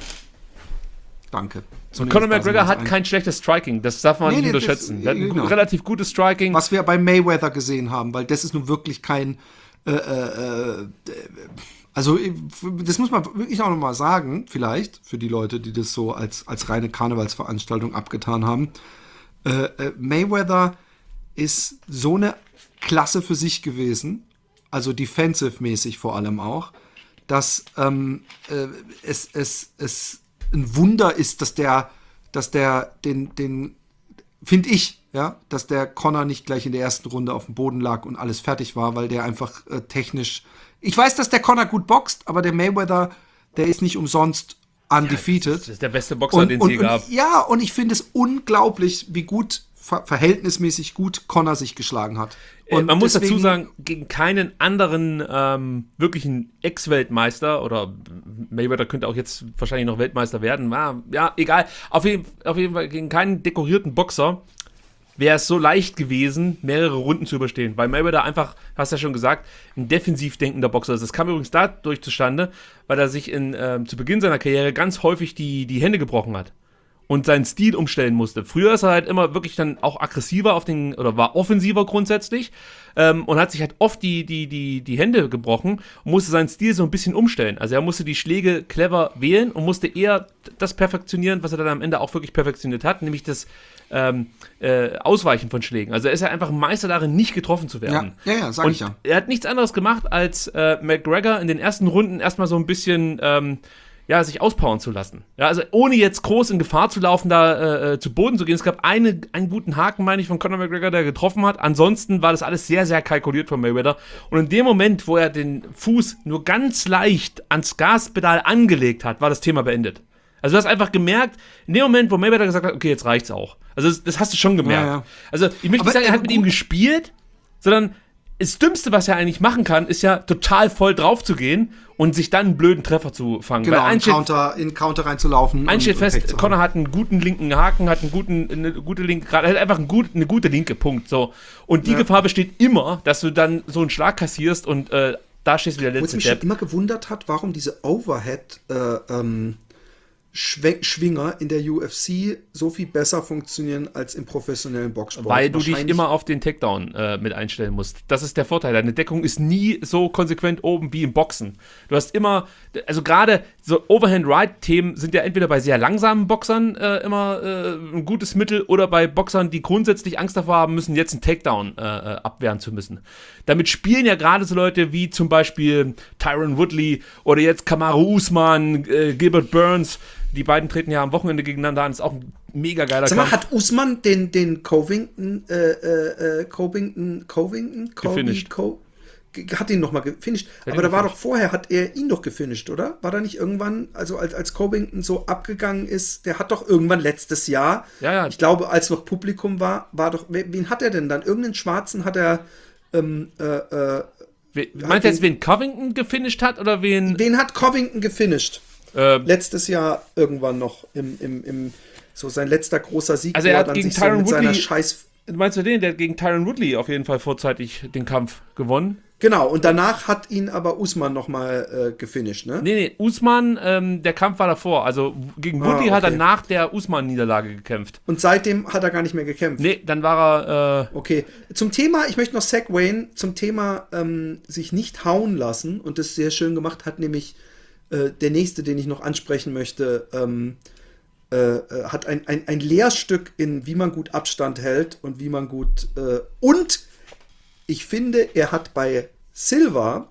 Danke. Und Conor McGregor hat kein schlechtes Striking. Das darf man Nee, nicht nee, unterschätzen. das- Der hat ein genau. gu- relativ gutes Striking. Was wir bei Mayweather gesehen haben, weil das ist nun wirklich kein äh, äh, äh, also das muss man wirklich auch nochmal sagen, vielleicht, für die Leute, die das so als, als reine Karnevalsveranstaltung abgetan haben. Äh, äh, Mayweather ist so eine Klasse für sich gewesen, also defensive-mäßig vor allem auch, dass ähm, äh, es, es, es ein Wunder ist, dass der, dass der den, den finde ich, ja, dass der Conor nicht gleich in der ersten Runde auf dem Boden lag und alles fertig war, weil der einfach äh, technisch. Ich weiß, dass der Conor gut boxt, aber der Mayweather, der ist nicht umsonst undefeated. Das ist der beste Boxer, den es je und, gab. Ja, und ich finde es unglaublich, wie gut, ver verhältnismäßig gut Conor sich geschlagen hat. Und Äh, Man muss deswegen- dazu sagen, gegen keinen anderen ähm, wirklichen Ex-Weltmeister oder Mayweather könnte auch jetzt wahrscheinlich noch Weltmeister werden. Ja, ja egal. Auf jeden, auf jeden Fall gegen keinen dekorierten Boxer wäre es so leicht gewesen, mehrere Runden zu überstehen. Weil Mayweather einfach, hast du ja schon gesagt, ein defensiv denkender Boxer ist. Das kam übrigens dadurch zustande, weil er sich in, ähm, zu Beginn seiner Karriere ganz häufig die, die Hände gebrochen hat und seinen Stil umstellen musste. Früher ist er halt immer wirklich dann auch aggressiver auf den, oder war offensiver grundsätzlich ähm, und hat sich halt oft die, die, die, die Hände gebrochen und musste seinen Stil so ein bisschen umstellen. Also er musste die Schläge clever wählen und musste eher das perfektionieren, was er dann am Ende auch wirklich perfektioniert hat, nämlich das ähm, äh, Ausweichen von Schlägen. Also er ist ja einfach ein Meister darin, nicht getroffen zu werden. Ja, ja, ja, sag und ich ja. Er hat nichts anderes gemacht, als äh, McGregor in den ersten Runden erstmal so ein bisschen ähm, ja, sich auspowern zu lassen. Ja, also ohne jetzt groß in Gefahr zu laufen, da äh, zu Boden zu gehen. Es gab eine, einen guten Haken, meine ich, von Conor McGregor, der getroffen hat. Ansonsten war das alles sehr, sehr kalkuliert von Mayweather. Und in dem Moment, wo er den Fuß nur ganz leicht ans Gaspedal angelegt hat, war das Thema beendet. Also du hast einfach gemerkt, in dem Moment, wo Mayweather gesagt hat, okay, jetzt reicht's auch. Also das, das hast du schon gemerkt. Ja, ja. Also ich möchte nicht sagen, er hat mit ihm gespielt, sondern das Dümmste, was er eigentlich machen kann, ist ja total voll drauf zu gehen und sich dann einen blöden Treffer zu fangen. Genau, Weil in, Counter, in Counter reinzulaufen. Eins steht fest, Conor hat einen guten linken Haken, hat einen guten, eine gute linke, er hat einfach einen gut, eine gute linke, Punkt. So. Und die ja. Gefahr besteht immer, dass du dann so einen Schlag kassierst und äh, da stehst du wieder letzte Depp. Was mich schon immer gewundert hat, warum diese Overhead äh, ähm, Schwinger in der U F C so viel besser funktionieren als im professionellen Boxsport. Weil du dich immer auf den Takedown äh, mit einstellen musst. Das ist der Vorteil. Deine Deckung ist nie so konsequent oben wie im Boxen. Du hast immer, also gerade so Overhand-Right-Themen sind ja entweder bei sehr langsamen Boxern äh, immer äh, ein gutes Mittel oder bei Boxern, die grundsätzlich Angst davor haben müssen, jetzt einen Takedown äh, abwehren zu müssen. Damit spielen ja gerade so Leute wie zum Beispiel Tyron Woodley oder jetzt Kamaru Usman, äh, Gilbert Burns. Die beiden treten ja am Wochenende gegeneinander an. Das ist auch ein mega geiler Sag mal, Kampf. hat Usman den, den Covington, äh, äh, Covington, Covington, gefinisht. Co- hat ihn nochmal gefinisht. Hat Aber da war doch vorher, hat er ihn doch gefinisht, oder? War da nicht irgendwann, also als, als Covington so abgegangen ist, der hat doch irgendwann letztes Jahr, ja, ja. ich glaube, als noch Publikum war, war doch, wen hat er denn dann? Irgendeinen Schwarzen hat er, ähm, äh, äh, Meinst du jetzt, wen Covington gefinisht hat, oder wen? Wen hat Covington gefinisht? Ähm, Letztes Jahr irgendwann noch im, im, im so sein letzter großer Sieg. Also er hat gegen Tyron so Woodley, Scheiß meinst du den? Der hat gegen Tyron Woodley auf jeden Fall vorzeitig den Kampf gewonnen. Genau, und danach hat ihn aber Usman nochmal äh, gefinisht, ne? Nee, nee, Usman, ähm, der Kampf war davor. Also gegen Woodley ah, okay. hat er nach der Usman-Niederlage gekämpft. Und seitdem hat er gar nicht mehr gekämpft? Nee, dann war er... Äh okay, zum Thema, ich möchte noch segwayen, zum Thema ähm, sich nicht hauen lassen, und das sehr schön gemacht hat, nämlich äh, der nächste, den ich noch ansprechen möchte, ähm, äh, hat ein, ein, ein Lehrstück in, wie man gut Abstand hält und wie man gut... Äh, und ich finde, er hat bei Silva,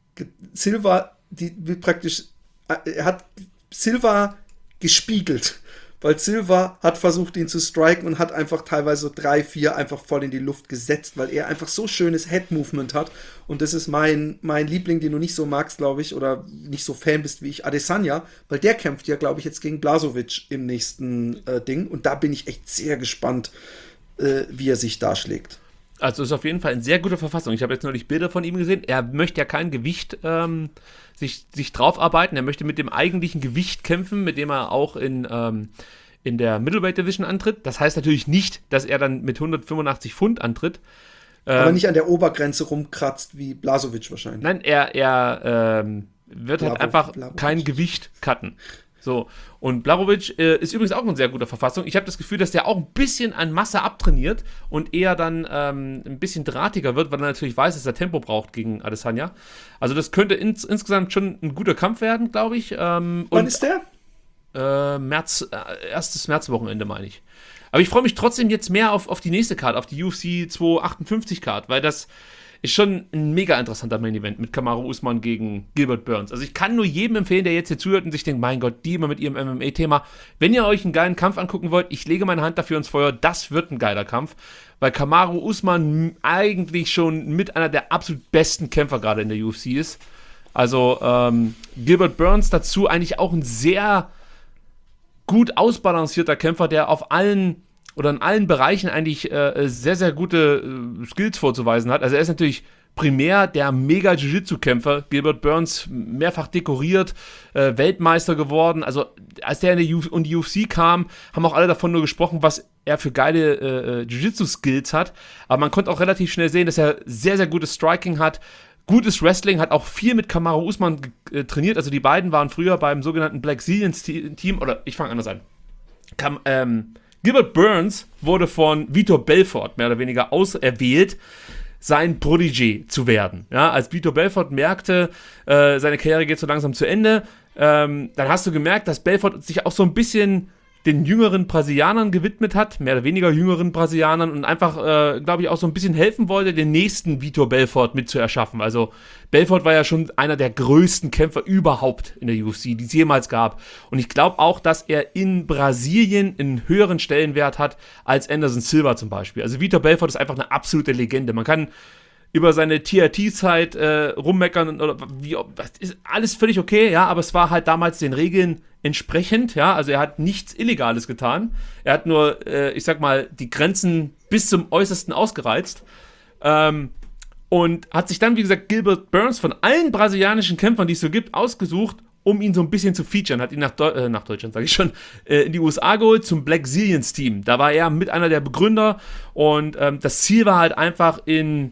Silva, die, die praktisch, er hat Silva gespiegelt, weil Silva hat versucht, ihn zu striken und hat einfach teilweise so drei, vier einfach voll in die Luft gesetzt, weil er einfach so schönes Head-Movement hat. Und das ist mein, mein Liebling, den du nicht so magst, glaube ich, oder nicht so Fan bist wie ich, Adesanya, weil der kämpft ja, glaube ich, jetzt gegen Blažević im nächsten äh, Ding. Und da bin ich echt sehr gespannt, äh, wie er sich da schlägt. Also ist auf jeden Fall in sehr guter Verfassung. Ich habe jetzt neulich Bilder von ihm gesehen. Er möchte ja kein Gewicht ähm, sich, sich drauf arbeiten. Er möchte mit dem eigentlichen Gewicht kämpfen, mit dem er auch in, ähm, in der Middleweight Division antritt. Das heißt natürlich nicht, dass er dann mit hundertfünfundachtzig Pfund antritt. Ähm, Aber nicht an der Obergrenze rumkratzt wie Blažević wahrscheinlich. Nein, er, er ähm, wird Blavo, halt einfach Blažević. kein Gewicht cutten. So, und Blažević äh, ist übrigens auch in sehr guter Verfassung. Ich habe das Gefühl, dass der auch ein bisschen an Masse abtrainiert und eher dann ähm, ein bisschen drahtiger wird, weil er natürlich weiß, dass er Tempo braucht gegen Adesanya. Also das könnte ins, insgesamt schon ein guter Kampf werden, glaube ich. Ähm, Wann und, ist der? Äh, März, äh, erstes Märzwochenende, meine ich. Aber ich freue mich trotzdem jetzt mehr auf, auf die nächste Card, auf die U F C zweihundertachtundfünfzig Card, weil das ist schon ein mega interessanter Main-Event mit Kamaru Usman gegen Gilbert Burns. Also ich kann nur jedem empfehlen, der jetzt hier zuhört und sich denkt, mein Gott, die immer mit ihrem M M A-Thema. Wenn ihr euch einen geilen Kampf angucken wollt, ich lege meine Hand dafür ins Feuer, das wird ein geiler Kampf, weil Kamaru Usman eigentlich schon mit einer der absolut besten Kämpfer gerade in der U F C ist. Also ähm, Gilbert Burns dazu eigentlich auch ein sehr gut ausbalancierter Kämpfer, der auf allen oder in allen Bereichen eigentlich äh, sehr, sehr gute äh, Skills vorzuweisen hat. Also er ist natürlich primär der Mega-Jiu-Jitsu-Kämpfer. Gilbert Burns mehrfach dekoriert, äh, Weltmeister geworden. Also als der in die, U- in die U F C kam, haben auch alle davon nur gesprochen, was er für geile äh, Jiu-Jitsu-Skills hat. Aber man konnte auch relativ schnell sehen, dass er sehr, sehr gutes Striking hat. Gutes Wrestling, hat auch viel mit Kamaru Usman äh, trainiert. Also die beiden waren früher beim sogenannten Black Zillions-Team. Oder ich fange anders an. Kam, ähm, Gilbert Burns wurde von Vitor Belfort mehr oder weniger auserwählt, sein Protégé zu werden. Ja, als Vitor Belfort merkte, äh, seine Karriere geht so langsam zu Ende, ähm, dann hast du gemerkt, dass Belfort sich auch so ein bisschen den jüngeren Brasilianern gewidmet hat, mehr oder weniger jüngeren Brasilianern und einfach, äh, glaube ich, auch so ein bisschen helfen wollte, den nächsten Vitor Belfort mit zu erschaffen. Also Belfort war ja schon einer der größten Kämpfer überhaupt in der U F C, die es jemals gab. Und ich glaube auch, dass er in Brasilien einen höheren Stellenwert hat als Anderson Silva zum Beispiel. Also Vitor Belfort ist einfach eine absolute Legende. Man kann über seine T R T-Zeit äh, rummeckern oder wie, das ist alles völlig okay, ja, aber es war halt damals den Regeln entsprechend, ja, also er hat nichts Illegales getan, er hat nur, äh, ich sag mal, die Grenzen bis zum Äußersten ausgereizt, ähm, und hat sich dann, wie gesagt, Gilbert Burns von allen brasilianischen Kämpfern, die es so gibt, ausgesucht, um ihn so ein bisschen zu featuren, hat ihn nach, Deu- äh, nach Deutschland, sage ich schon, äh, in die U S A geholt zum Black Zillions Team, da war er mit einer der Begründer und ähm, das Ziel war halt einfach in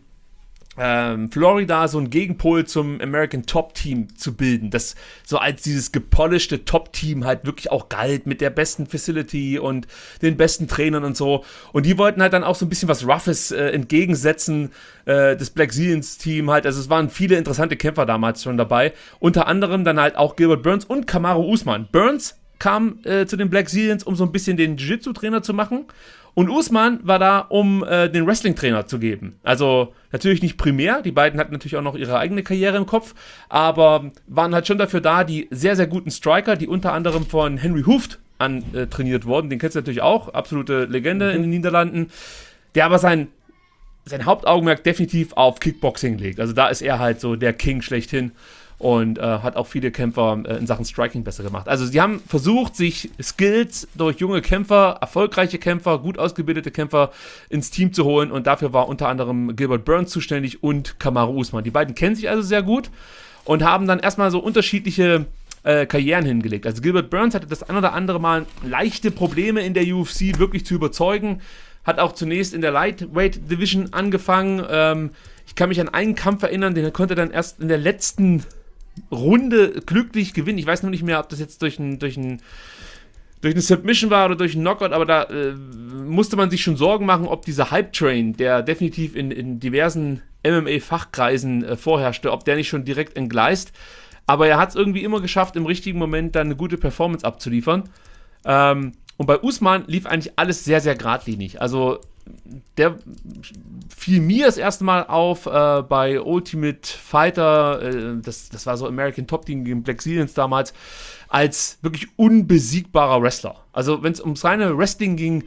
Ähm, Florida so ein Gegenpol zum American Top Team zu bilden, das so als dieses gepolischte Top Team halt wirklich auch galt mit der besten Facility und den besten Trainern und so, und die wollten halt dann auch so ein bisschen was Roughes äh, entgegensetzen, äh, das Black Zillions Team halt, also es waren viele interessante Kämpfer damals schon dabei, unter anderem dann halt auch Gilbert Burns und Kamaru Usman. Burns kam äh, zu den Black Zillions, um so ein bisschen den Jiu-Jitsu-Trainer zu machen. Und Usman war da, um äh, den Wrestling-Trainer zu geben. Also natürlich nicht primär, die beiden hatten natürlich auch noch ihre eigene Karriere im Kopf, aber waren halt schon dafür da, die sehr, sehr guten Striker, die unter anderem von Henry Hooft an äh, trainiert wurden, den kennst du natürlich auch, absolute Legende mhm. in den Niederlanden, der aber sein, sein Hauptaugenmerk definitiv auf Kickboxing legt. Also da ist er halt so der King schlechthin. Und äh, hat auch viele Kämpfer äh, in Sachen Striking besser gemacht. Also sie haben versucht, sich Skills durch junge Kämpfer, erfolgreiche Kämpfer, gut ausgebildete Kämpfer ins Team zu holen. Und dafür war unter anderem Gilbert Burns zuständig und Kamaru Usman. Die beiden kennen sich also sehr gut und haben dann erstmal so unterschiedliche äh, Karrieren hingelegt. Also Gilbert Burns hatte das ein oder andere Mal leichte Probleme in der U F C wirklich zu überzeugen. Hat auch zunächst in der Lightweight Division angefangen. Ähm, ich kann mich an einen Kampf erinnern, den konnte er dann erst in der letzten Runde glücklich gewinnen. Ich weiß noch nicht mehr, ob das jetzt durch ein, durch ein durch eine Submission war oder durch einen Knockout, aber da äh, musste man sich schon Sorgen machen, ob dieser Hype-Train, der definitiv in, in diversen M M A-Fachkreisen äh, vorherrschte, ob der nicht schon direkt entgleist. Aber er hat es irgendwie immer geschafft, im richtigen Moment dann eine gute Performance abzuliefern. Ähm, und bei Usman lief eigentlich alles sehr, sehr geradlinig. Also der fiel mir das erste Mal auf äh, bei Ultimate Fighter, äh, das, das war so American Top Team gegen Black Zillions damals, als wirklich unbesiegbarer Wrestler. Also wenn es ums reine Wrestling ging,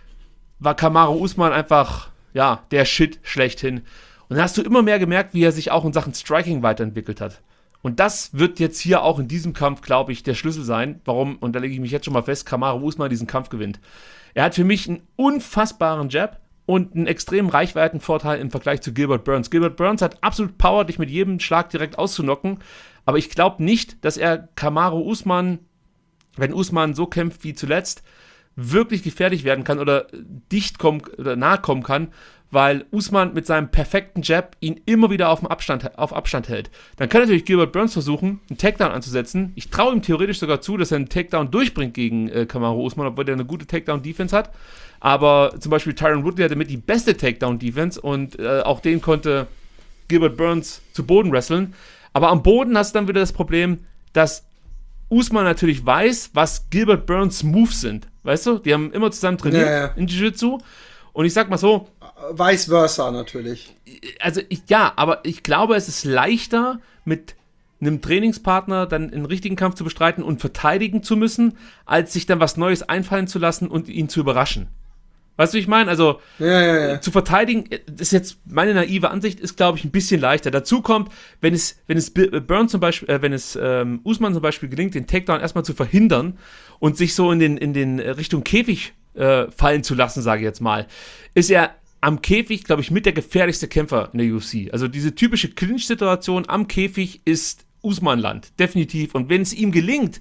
war Kamaru Usman einfach, ja, der Shit schlechthin. Und dann hast du immer mehr gemerkt, wie er sich auch in Sachen Striking weiterentwickelt hat. Und das wird jetzt hier auch in diesem Kampf, glaube ich, der Schlüssel sein, warum, und da lege ich mich jetzt schon mal fest, Kamaru Usman diesen Kampf gewinnt. Er hat für mich einen unfassbaren Jab und einen extremen Reichweitenvorteil im Vergleich zu Gilbert Burns. Gilbert Burns hat absolut Power, dich mit jedem Schlag direkt auszunocken, aber ich glaube nicht, dass er Kamaru Usman, wenn Usman so kämpft wie zuletzt, wirklich gefährlich werden kann oder dicht kommen oder nahe kommen kann, weil Usman mit seinem perfekten Jab ihn immer wieder auf, dem Abstand, auf Abstand hält. Dann kann natürlich Gilbert Burns versuchen, einen Takedown anzusetzen. Ich traue ihm theoretisch sogar zu, dass er einen Takedown durchbringt gegen äh, Kamaru Usman, obwohl er eine gute Takedown-Defense hat. Aber zum Beispiel Tyron Woodley hatte mit die beste Takedown-Defense und äh, auch den konnte Gilbert Burns zu Boden wresteln. Aber am Boden hast du dann wieder das Problem, dass Usman natürlich weiß, was Gilbert Burns Moves sind. Weißt du? Die haben immer zusammen trainiert ja, ja. in Jiu-Jitsu. Und ich sag mal so, vice versa natürlich. Also ich, ja, aber ich glaube, es ist leichter, mit einem Trainingspartner dann einen richtigen Kampf zu bestreiten und verteidigen zu müssen, als sich dann was Neues einfallen zu lassen und ihn zu überraschen. Weißt du, wie ich meine? Also ja, ja, ja. zu verteidigen, das ist jetzt meine naive Ansicht, ist, glaube ich, ein bisschen leichter. Dazu kommt, wenn es, wenn es Burns zum Beispiel, äh, wenn es ähm, Usman zum Beispiel gelingt, den Takedown erstmal zu verhindern und sich so in den, in den Richtung Käfig äh, fallen zu lassen, sage ich jetzt mal, ist er am Käfig, glaube ich, mit der gefährlichste Kämpfer in der U F C. Also diese typische Clinch-Situation am Käfig ist Usmanland, definitiv. Und wenn es ihm gelingt,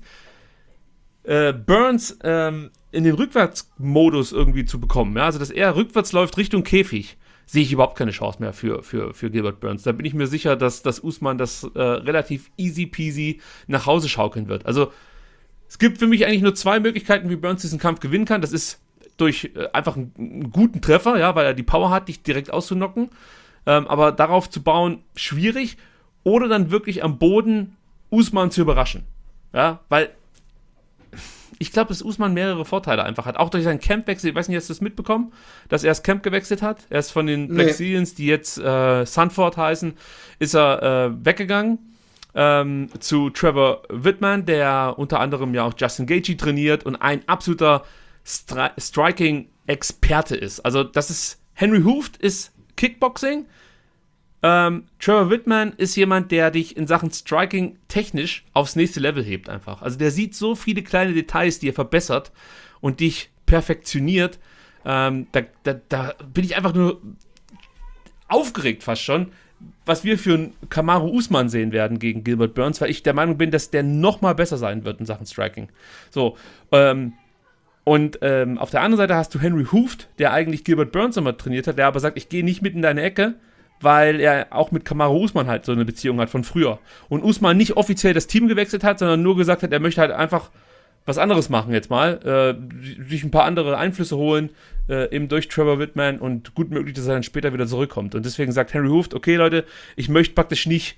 äh, Burns ähm, in den Rückwärtsmodus irgendwie zu bekommen, ja, also dass er rückwärts läuft Richtung Käfig, sehe ich überhaupt keine Chance mehr für, für, für Gilbert Burns. Da bin ich mir sicher, dass, dass Usman das äh, relativ easy peasy nach Hause schaukeln wird. Also es gibt für mich eigentlich nur zwei Möglichkeiten, wie Burns diesen Kampf gewinnen kann. Das ist durch äh, einfach einen, einen guten Treffer, ja, weil er die Power hat, dich direkt auszunocken. Ähm, aber darauf zu bauen, schwierig. Oder dann wirklich am Boden Usman zu überraschen. Ja, weil ich glaube, dass Usman mehrere Vorteile einfach hat. Auch durch seinen Campwechsel. Ich weiß nicht, hast du das mitbekommen, dass er das Camp gewechselt hat? Er ist von den Black Zillions, die jetzt äh, Sanford heißen, ist er äh, weggegangen ähm, zu Trevor Whitman, der unter anderem ja auch Justin Gaethje trainiert und ein absoluter Stri- Striking-Experte ist. Also das ist, Henry Hooft ist Kickboxing. Ähm, Trevor Whitman ist jemand, der dich in Sachen Striking technisch aufs nächste Level hebt einfach. Also der sieht so viele kleine Details, die er verbessert und dich perfektioniert. Ähm, da, da, da bin ich einfach nur aufgeregt fast schon, was wir für einen Kamaru Usman sehen werden gegen Gilbert Burns, weil ich der Meinung bin, dass der noch mal besser sein wird in Sachen Striking. So, ähm, und ähm, auf der anderen Seite hast du Henry Hooft, der eigentlich Gilbert Burns immer trainiert hat, der aber sagt, ich gehe nicht mit in deine Ecke, weil er auch mit Kamaru Usman halt so eine Beziehung hat von früher. Und Usman nicht offiziell das Team gewechselt hat, sondern nur gesagt hat, er möchte halt einfach was anderes machen jetzt mal, äh, sich ein paar andere Einflüsse holen, äh, eben durch Trevor Whitman und gut möglich, dass er dann später wieder zurückkommt. Und deswegen sagt Henry Hooft, okay Leute, ich möchte praktisch nicht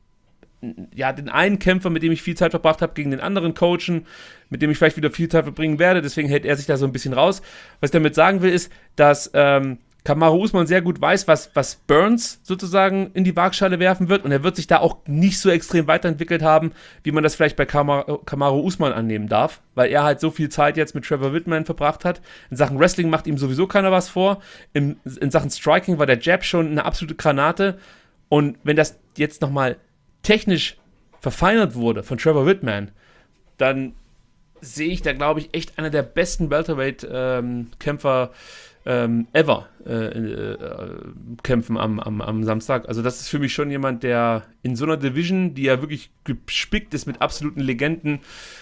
ja, den einen Kämpfer, mit dem ich viel Zeit verbracht habe, gegen den anderen coachen, mit dem ich vielleicht wieder viel Zeit verbringen werde, deswegen hält er sich da so ein bisschen raus. Was ich damit sagen will, ist, dass ähm, Kamaru Usman sehr gut weiß, was, was Burns sozusagen in die Waagschale werfen wird und er wird sich da auch nicht so extrem weiterentwickelt haben, wie man das vielleicht bei Kamaru, Kamaru Usman annehmen darf, weil er halt so viel Zeit jetzt mit Trevor Whitman verbracht hat. In Sachen Wrestling macht ihm sowieso keiner was vor. In, in Sachen Striking war der Jab schon eine absolute Granate und wenn das jetzt nochmal technisch verfeinert wurde von Trevor Whitman, dann sehe ich da, glaube ich, echt einer der besten Welterweight-Kämpfer ähm, ever äh, äh, kämpfen am, am, am Samstag. Also das ist für mich schon jemand, der in so einer Division, die ja wirklich gespickt ist mit absoluten Legenden,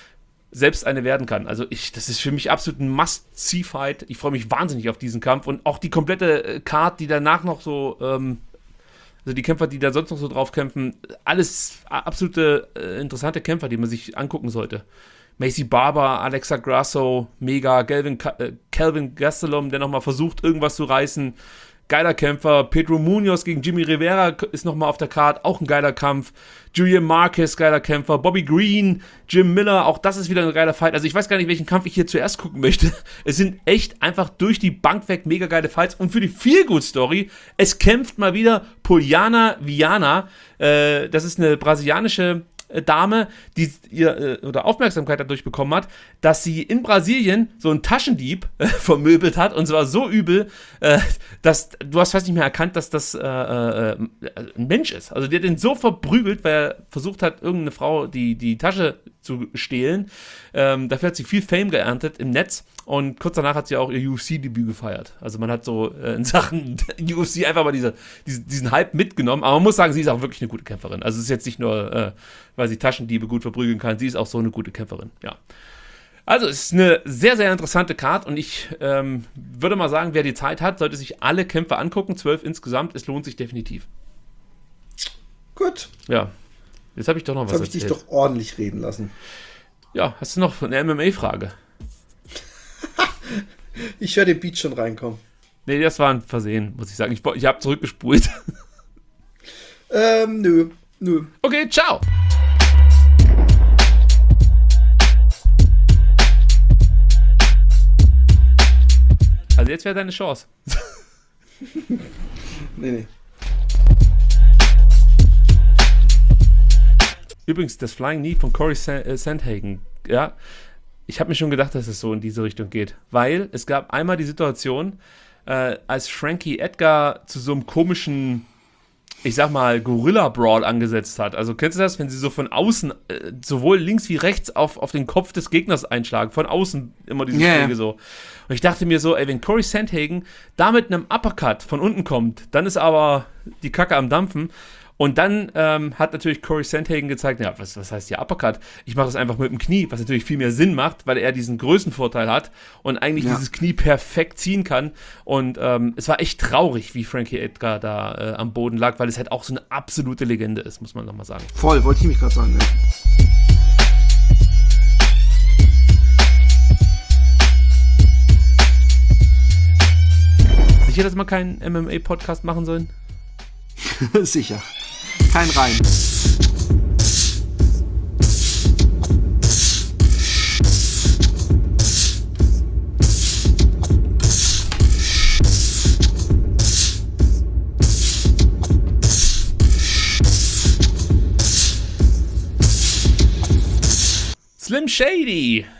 selbst eine werden kann. Also ich, das ist für mich absolut ein Must-See-Fight. Ich freue mich wahnsinnig auf diesen Kampf und auch die komplette Card, die danach noch so, ähm, also die Kämpfer, die da sonst noch so drauf kämpfen, alles absolute äh, interessante Kämpfer, die man sich angucken sollte. Macy Barber, Alexa Grasso, mega, Calvin, äh, Calvin Gastelum, der nochmal versucht, irgendwas zu reißen. Geiler Kämpfer. Pedro Munoz gegen Jimmy Rivera ist nochmal auf der Card, auch ein geiler Kampf. Julian Marquez, geiler Kämpfer. Bobby Green, Jim Miller, auch das ist wieder ein geiler Fight. Also ich weiß gar nicht, welchen Kampf ich hier zuerst gucken möchte. Es sind echt einfach durch die Bank weg mega geile Fights. Und für die Feel-Good-Story, es kämpft mal wieder Poliana Viana. Äh, das ist eine brasilianische Dame, die ihr äh, oder Aufmerksamkeit dadurch bekommen hat, dass sie in Brasilien so einen Taschendieb äh, vermöbelt hat und zwar so übel, äh, dass du hast fast nicht mehr erkannt, dass das äh, äh, ein Mensch ist. Also die hat den so verprügelt, weil er versucht hat, irgendeine Frau die, die Tasche zu stehlen. Ähm, dafür hat sie viel Fame geerntet im Netz und kurz danach hat sie auch ihr U F C-Debüt gefeiert. Also man hat so äh, in Sachen U F C einfach mal diese, diese, diesen Hype mitgenommen, aber man muss sagen, sie ist auch wirklich eine gute Kämpferin. Also es ist jetzt nicht nur, äh, weil sie Taschendiebe gut verprügeln kann, sie ist auch so eine gute Kämpferin, ja. Also es ist eine sehr, sehr interessante Card und ich ähm, würde mal sagen, wer die Zeit hat, sollte sich alle Kämpfe angucken, zwölf insgesamt, es lohnt sich definitiv. Gut. Ja, jetzt habe ich doch noch jetzt was erzählt. Jetzt habe ich dich doch ordentlich reden lassen. Ja, hast du noch eine M M A-Frage? Ich höre den Beat schon reinkommen. Nee, das war ein Versehen, muss ich sagen. Ich, ich habe zurückgespult. Ähm, nö, nö. Okay, ciao. Also jetzt wäre deine Chance. nee, nee. Übrigens, das Flying Knee von Corey Sandhagen, ja, ich habe mir schon gedacht, dass es so in diese Richtung geht, weil es gab einmal die Situation, äh, als Frankie Edgar zu so einem komischen, ich sag mal, Gorilla-Brawl angesetzt hat. Also kennst du das, wenn sie so von außen, äh, sowohl links wie rechts auf, auf den Kopf des Gegners einschlagen, von außen immer diese yeah. Schläge so. Und ich dachte mir so, ey, wenn Corey Sandhagen da mit einem Uppercut von unten kommt, dann ist aber die Kacke am Dampfen. Und dann ähm, hat natürlich Corey Sandhagen gezeigt, ja, was, was heißt hier Uppercut? Ich mache das einfach mit dem Knie, was natürlich viel mehr Sinn macht, weil er diesen Größenvorteil hat und eigentlich ja. dieses Knie perfekt ziehen kann. Und ähm, es war echt traurig, wie Frankie Edgar da äh, am Boden lag, weil es halt auch so eine absolute Legende ist, muss man nochmal sagen. Voll, wollte ich mich gerade sagen, ja. Sicher, dass wir keinen M M A-Podcast machen sollen? Sicher. Kein Reim. Slim Shady.